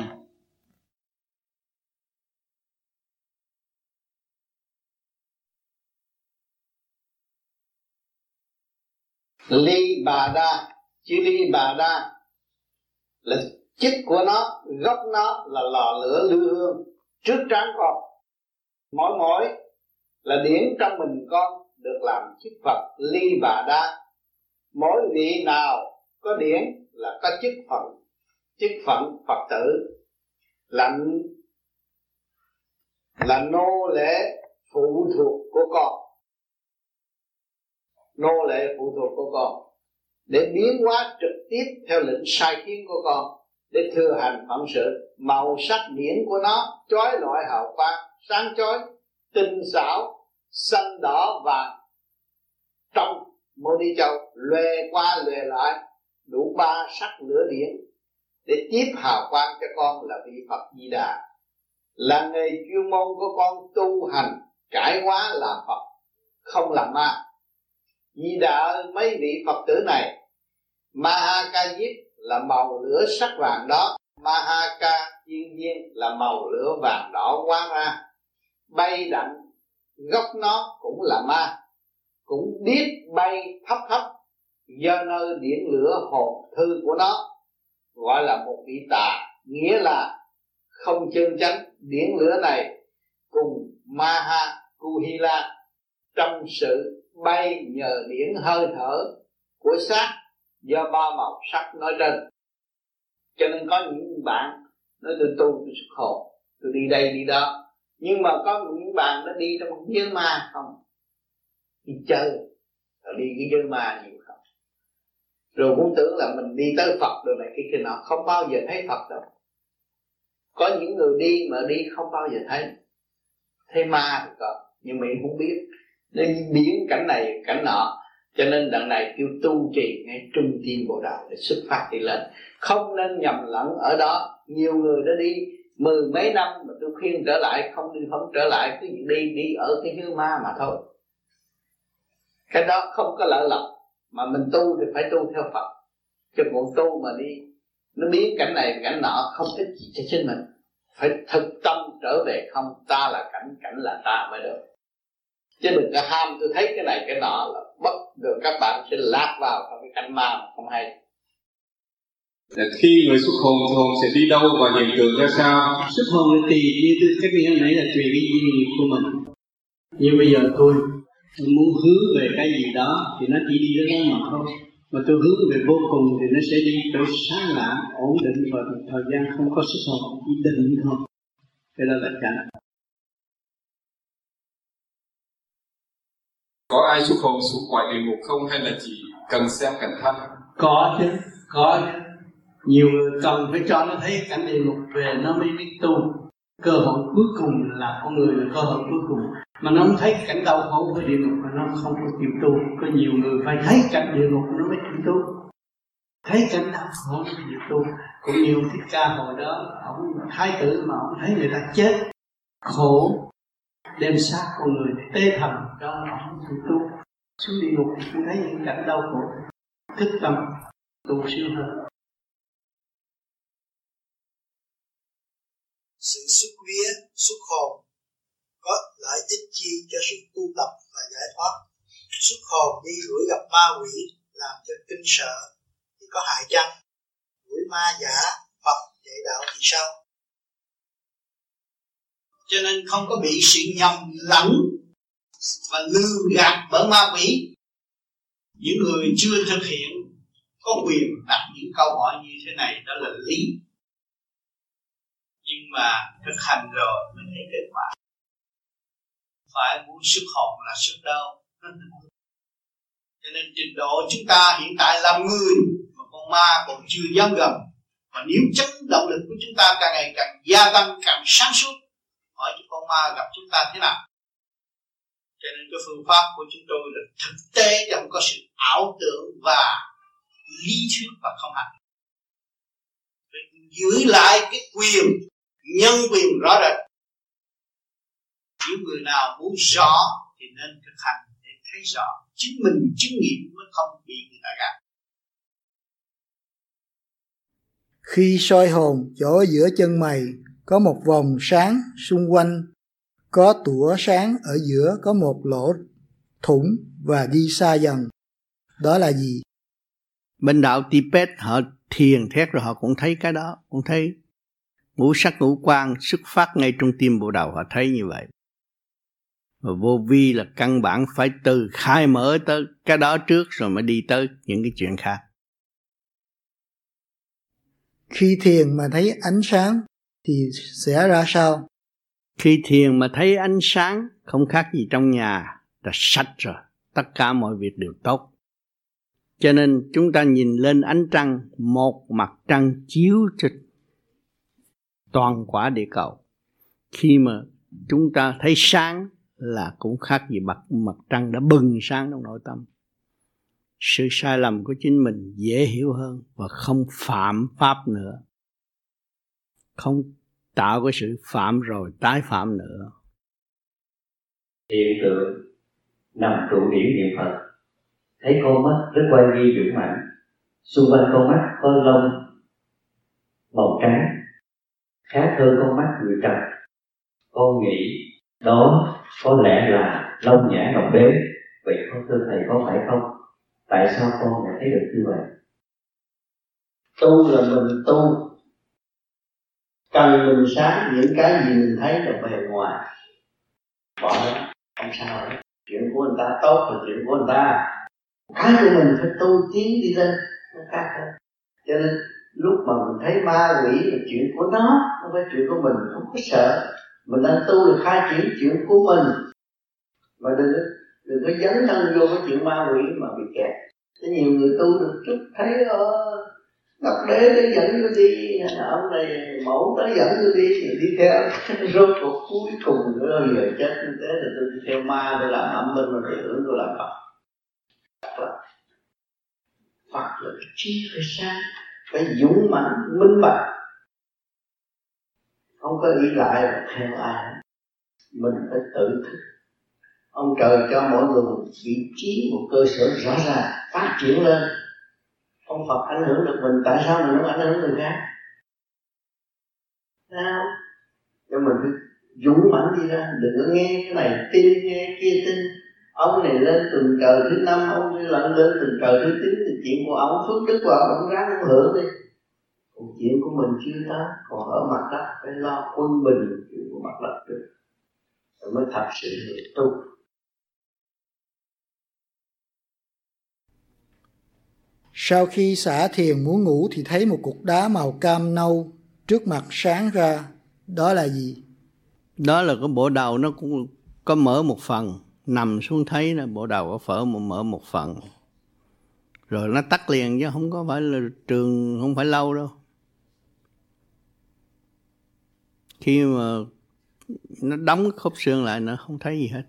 Ly Bà Đa, chữ Ly Bà Đa là chức của nó, gốc nó là lò lửa lưu hương trước trán con. Mỗi là điển trong mình con được làm chức Phật Ly Bà Đa. Mỗi vị nào có điển là có chức phận Phật tử, là nô lệ phụ thuộc của con. Nô lệ phụ thuộc của con để biến hóa trực tiếp theo lệnh sai khiến của con, để thừa hành phận sự. Màu sắc điển của nó chói lọi hào quang, sáng chói, tinh xảo, xanh đỏ vàng trong Mô Ni Châu, lòe qua lòe lại đủ 3 sắc lửa điển để tiếp hào quang cho con là vị Phật Di Đà. Là nghề chuyên môn của con tu hành cải hóa làm Phật, không làm ma. Di Đà ơi, mấy vị Phật tử này, Mahakajip là màu lửa sắc vàng đó, Mahaka thiên nhiên là màu lửa vàng đỏ quang ra. Bay đặng gốc nó cũng là ma, cũng biết bay thấp do nơi điển lửa hồn thư của nó, gọi là một vị tà, nghĩa là không chân chánh. Điển lửa này cùng Maha Kuhila trong sự bay nhờ điển hơi thở của xác do 3 màu sắc nói trên. Cho nên có những bạn nói tôi tu tôi xuất hồn, tôi đi đây đi đó, nhưng mà có những bạn nó đi trong giới ma không, đi chơi rồi đi cái giới ma nhiều không, rồi cũng tưởng là mình đi tới Phật rồi này kia nọ, không bao giờ thấy Phật đâu. Có những người đi mà đi không bao giờ thấy ma thì có, nhưng mình không biết, nên biến cảnh này cảnh nọ. Cho nên đằng này kêu tu trì ngay trung tim Bồ Đạo để xuất phát đi lên, không nên nhầm lẫn ở đó. Nhiều người đã đi 10 mấy năm mà tôi khuyên trở lại không trở lại, cứ đi ở cái hư ma mà thôi. Cái đó không có lợi lộc, mà mình tu thì phải tu theo Phật. Chứ còn tu mà đi nó biến cảnh này cảnh nọ không ích gì cho chính mình. Phải thực tâm trở về không, ta là cảnh là ta mới được. Chứ đừng có ham tôi thấy cái này cái nọ là bất được, các bạn sẽ lạc vào trong cái cảnh ma mà không hay. Khi người xuất hồn thì hồn sẽ đi đâu và hiện tượng ra sao? Xuất hồn là tùy như cái miệng nãy là tùy cái duyên nghiệp của mình. Như bây giờ tôi muốn hướng về cái gì đó thì nó chỉ đi đến đó mà thôi. Mà tôi hướng về vô cùng thì nó sẽ đi tới sáng lạng, ổn định và thời gian không có xuất hồn, chỉ định thôi. Cái đó là chánh. Có ai xuất hồn xuống ngoài địa ngục không, hay là chỉ cần xem cảnh thân? Có chứ. Nhiều người cần phải cho nó thấy cảnh địa ngục về nó mới biết tu. Cơ hội cuối cùng là con người là cơ hội cuối cùng. Mà nó không thấy cảnh đau khổ của địa ngục mà nó không có chịu tu. Có nhiều người phải thấy cảnh địa ngục nó mới chịu tu. Thấy cảnh đau khổ nó mới chịu tu. Cũng nhiều Thích Ca hồi đó, ông thái tử mà ông thấy người ta chết khổ, đem xác con người tê thần đó, ông không chịu tu. Xuống địa ngục cũng thấy những cảnh đau khổ, thức tâm. tu siêu hơn. Sự xuất vía, xuất hồn có lợi ích chi cho sự tu tập và giải thoát? Xuất hồn đi đuổi gặp ma quỷ làm cho kinh sợ thì có hại chăng? Đuổi ma giả Phật dạy đạo thì sao? Cho nên không có bị sự nhầm lẫn và lừa gạt bởi ma quỷ. Những người chưa thực hiện có quyền đặt những câu hỏi như thế này, đó là lý. Nhưng mà thực hành rồi mới thấy kết quả. Phải muốn xuất hồn là xuất đâu. Cho nên trình độ chúng ta hiện tại làm người mà con ma còn chưa dám gần. Và nếu chấn động lực của chúng ta càng ngày càng gia tăng, càng sáng suốt, hỏi cho con ma gặp chúng ta thế nào. Cho nên cái phương pháp của chúng tôi là thực tế, không có sự ảo tưởng và lý thuyết và không hành. Để giữ lại cái quyền, nhân quyền rõ rệt. Những người nào muốn rõ thì nên thực hành để thấy rõ. Chính mình chứng nghiệm mới không bị người ta gạt. Khi soi hồn, chỗ giữa chân mày có một vòng sáng xung quanh, có tủa sáng ở giữa, có một lỗ thủng và đi xa dần. Đó là gì? Bên đạo Tibet họ thiền thét rồi họ cũng thấy cái đó, cũng thấy ngũ sắc ngũ quan xuất phát ngay trong tim bộ đầu, họ thấy như vậy. Và vô vi là căn bản phải từ khai mở tới cái đó trước rồi mới đi tới những cái chuyện khác. Khi thiền mà thấy ánh sáng thì sẽ ra sao? Khi thiền mà thấy ánh sáng không khác gì trong nhà, là sạch rồi, tất cả mọi việc đều tốt. Cho nên chúng ta nhìn lên ánh trăng, một mặt trăng chiếu cho toàn quả địa cầu. Khi mà chúng ta thấy sáng là cũng khác gì mặt trăng đã bừng sáng trong nội tâm. Sự sai lầm của chính mình dễ hiểu hơn và không phạm pháp nữa. Không tạo cái sự phạm rồi tái phạm nữa. Hiện tượng nằm trụ điển niệm Phật, thấy con mắt rất quay vi vững mạnh, xung quanh con mắt có lông màu trắng, khác hơn con mắt người trần. Con nghĩ đó có lẽ là Long Nhã Ngọc Đế. Vậy con thưa thầy có phải không? Tại sao con lại thấy được như vậy? Tu là mình tu, cần mình sáng những cái gì mình thấy là bề ngoài, bỏ đó không sao hết. Chuyện của người ta tốt là chuyện của người ta, cái của mình phải tu tiến đi lên nó khác hơn. Cho nên lúc mà mình thấy ma quỷ là chuyện của nó, không phải chuyện của mình, không có sợ. Mình đang tu là khai triển chuyện của mình, mà đừng có dấn thân vô cái chuyện ma quỷ mà bị kẹt. Thế nhiều người tu được chút thấy Ngọc Đế tới dẫn tôi đi, ông này mẫu tới dẫn tôi đi thì đi theo. Rốt cuộc cuối cùng nữa giờ chết như thế là tôi đi theo ma để làm âm binh, mà để tưởng tôi làm Phật. Phật là cái trí phải sáng, phải dũng mãnh minh bạch, không có ý lại là theo ai. Mình phải tự thức. Ông trời cho mỗi người một vị trí, một cơ sở rõ ràng, phát triển lên. Ông Phật ảnh hưởng được mình, tại sao mình không ảnh hưởng người khác? Sao? Cho mình phải dũng mãnh đi ra, đừng có nghe cái này tin, nghe kia tin. Ông này lên từng trời thứ 5, ông này lên từng trời thứ 9, thì chuyện của ông, phước đức của ông ráng ông hưởng đi. Còn chuyện của mình chưa tới, còn ở mặt đất phải lo quân bình chuyện của mặt đất trước, rồi mới thật sự tu. Sau khi xả thiền muốn ngủ thì thấy một cục đá màu cam nâu trước mặt sáng ra. Đó là gì? Đó là cái bộ đầu nó cũng có mở một phần. Nằm xuống thấy là bộ đầu có mở một phần. Rồi nó tắt liền chứ không có phải là trường, không phải lâu đâu. Khi mà nó đóng cái khớp xương lại nó không thấy gì hết.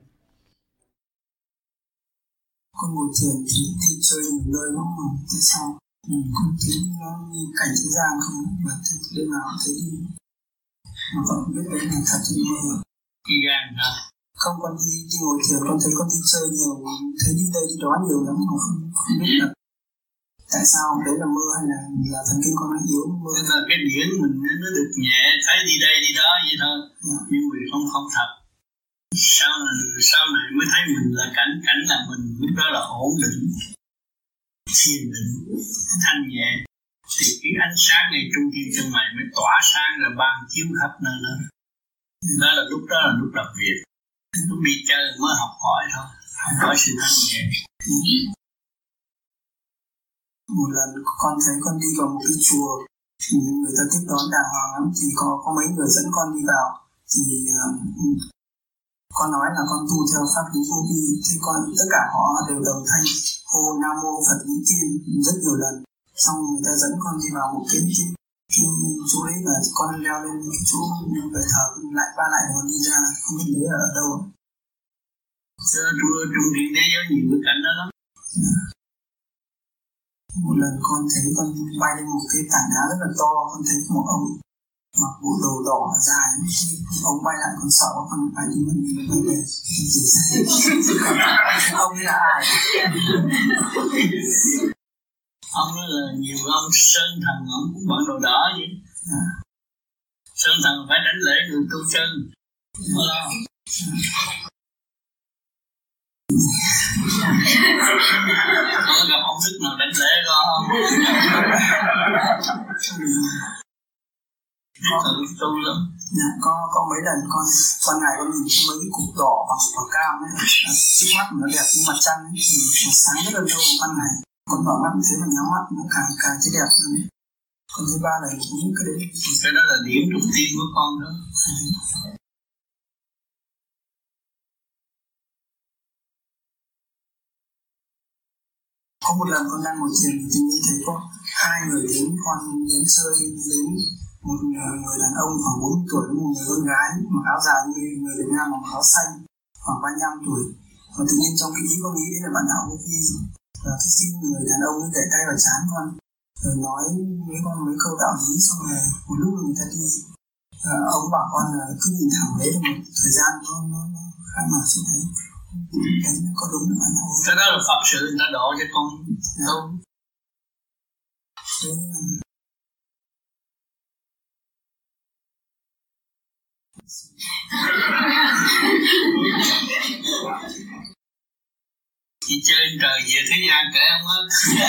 Con ngồi thiền thì chơi một nơi bóng mà tại sao con thấy nó như cảnh thế gian không, mà đêm nào cũng thấy đi mà con không biết đấy là thật hay mơ. Đi gan hả? Không, con đi ngồi thiền con thấy con đi chơi nhiều, thấy đi đây đi đó nhiều lắm mà không biết là tại sao đấy là mơ hay là thần kinh con nó yếu mơ? Tức là cái điển mình nó được nhẹ, thấy đi đây đi đó vậy thôi, nhưng mà không thật. Sau này mới thấy mình là cảnh là mình, lúc đó là ổn định, thiền định, thanh nhẹ, thì cái ánh sáng này trung tim chân mày mới tỏa sáng rồi ban chiếu khắp nơi nữa. Đó là lúc đặc biệt, lúc đi chơi mới học hỏi thôi, học hỏi sự thanh nhẹ. Một lần con thấy con đi vào một cái chùa, người ta tiếp đón đàng hoàng lắm, thì có mấy người dẫn con đi vào, thì con nói là con tu theo pháp lý vô vi, thì tất cả họ đều đồng thanh hô Nam Mô Phật Lý Tiên rất nhiều lần. Xong người ta dẫn con đi vào một cái chỗ đấy, và con leo lên cái chỗ về thờ lại còn đi ra, không biết đấy ở đâu. Trung Thiên thế giới nhiều cái cảnh đó lắm. Một lần con thấy con bay lên một cái tảng đá rất là to, con thấy một ông mặc bộ đồ đỏ dài, ông bay lại con sợ, con phải đi mình về. Ông ấy là ai? Ông đó là nhiều ông sơn thần, ông cũng bận đồ đỏ vậy. Sơn thần phải đánh lễ người tu chân. Có gặp ông Đức nào đánh lễ con không? Tự tu lắm. Có mấy lần con ngày con nhìn mấy cái cục đỏ bằng quả cam ấy, trước mắt nó đẹp như mặt trăng ấy, nó sáng rất là lâu ban ngày. Con mở mắt thấy mà nhắm mắt nó càng thấy đẹp hơn ấy. Con thấy 3 lần những cái đấy. Cái đó là điểm trung tim của con đó. Có một lần con đang ngồi thiền thì tự nhiên thấy có 2 người đến chơi đến một người đàn ông khoảng 40 tuổi, một người con gái mặc áo dài như người Việt Nam mặc áo xanh khoảng 35 tuổi. Và tự nhiên trong cái ý con nghĩ đấy là bạn đạo vô vi, và cái xin người đàn ông ấy đẩy tay vào trán con rồi nói với con mấy câu đạo lý. Xong rồi một lúc người ta đi, ông bảo con là cứ nhìn thẳng đấy là một thời gian nó khai mở xuống đấy. Đấy có đúng là bạn đạo. Cái đó là Phật sự người ta độ cho con đâu. Chị chơi trời về thế gian kể không hết.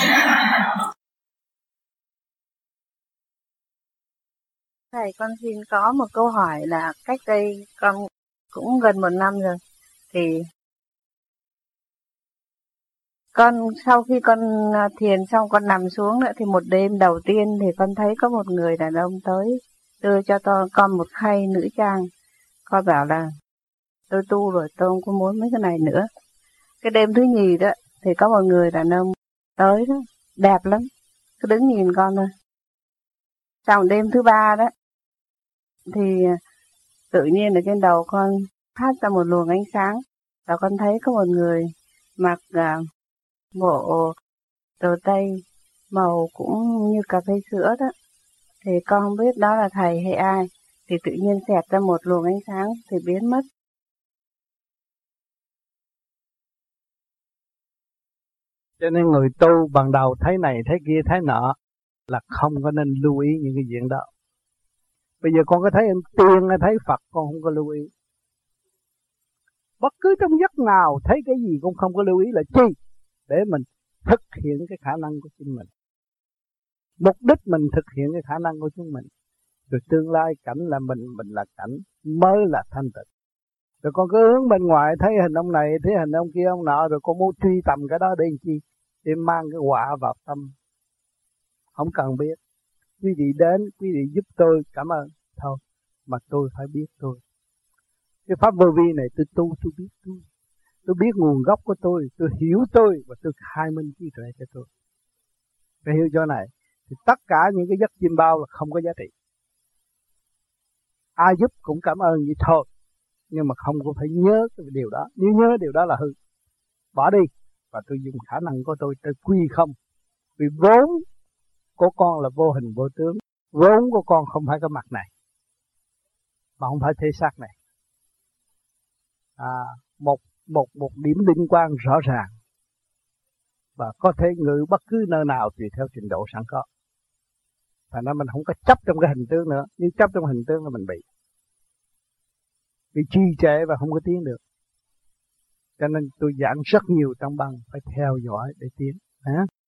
Thầy, con xin có một câu hỏi là cách đây con cũng gần 1 năm rồi, thì con sau khi con thiền xong con nằm xuống nữa, thì một đêm đầu tiên thì con thấy có một người đàn ông tới đưa cho con một khay nữ trang. Con bảo là tôi tu rồi, tôi không có muốn mấy cái này nữa. Cái đêm thứ nhì đó thì có một người đàn ông tới đó, đẹp lắm, cứ đứng nhìn con thôi. Sau đêm thứ 3 đó thì tự nhiên ở trên đầu con phát ra một luồng ánh sáng, và con thấy có một người mặc bộ đồ tây màu cũng như cà phê sữa đó. Thì con không biết đó là thầy hay ai, thì tự nhiên xẹt ra một luồng ánh sáng thì biến mất. Cho nên người tu ban đầu thấy này thấy kia thấy nọ là không có nên lưu ý những cái chuyện đó. Bây giờ con có thấy tiên hay thấy Phật con không có lưu ý. Bất cứ trong giấc nào thấy cái gì cũng không có lưu ý là chi? Để mình thực hiện cái khả năng của chính mình. Mục đích mình thực hiện cái khả năng của chúng mình. Rồi tương lai cảnh là mình là cảnh mới là thanh tịnh. Rồi con cứ hướng bên ngoài thấy hình ông này, thấy hình ông kia ông nọ, rồi con muốn truy tầm cái đó để làm chi? Để mang cái quả vào tâm. Không cần biết. Quý vị đến, quý vị giúp tôi, cảm ơn. Thôi, mà tôi phải biết tôi. Cái pháp vô vi này tôi tu, tôi biết tôi. Tôi biết nguồn gốc của tôi hiểu tôi, và tôi khai minh trí tuệ cho tôi. Phải hiểu chỗ này. Thì tất cả những cái giấc chim bao là không có giá trị. Ai giúp cũng cảm ơn vậy thôi. Nhưng mà không có phải nhớ cái điều đó. Nếu nhớ điều đó là hư. Bỏ đi. Và tôi dùng khả năng của tôi quy không. Vì vốn của con là vô hình vô tướng. Vốn của con không phải cái mặt này, mà không phải thể xác này. Một điểm linh quan rõ ràng. và có thể ngự bất cứ nơi nào tùy theo trình độ sẵn có. Thành ra mình không có chấp trong cái hình tướng nữa. Nếu chấp trong hình tướng là mình bị trì trệ và không có tiến được. Cho nên tôi giảng rất nhiều trong băng phải theo dõi để tiến.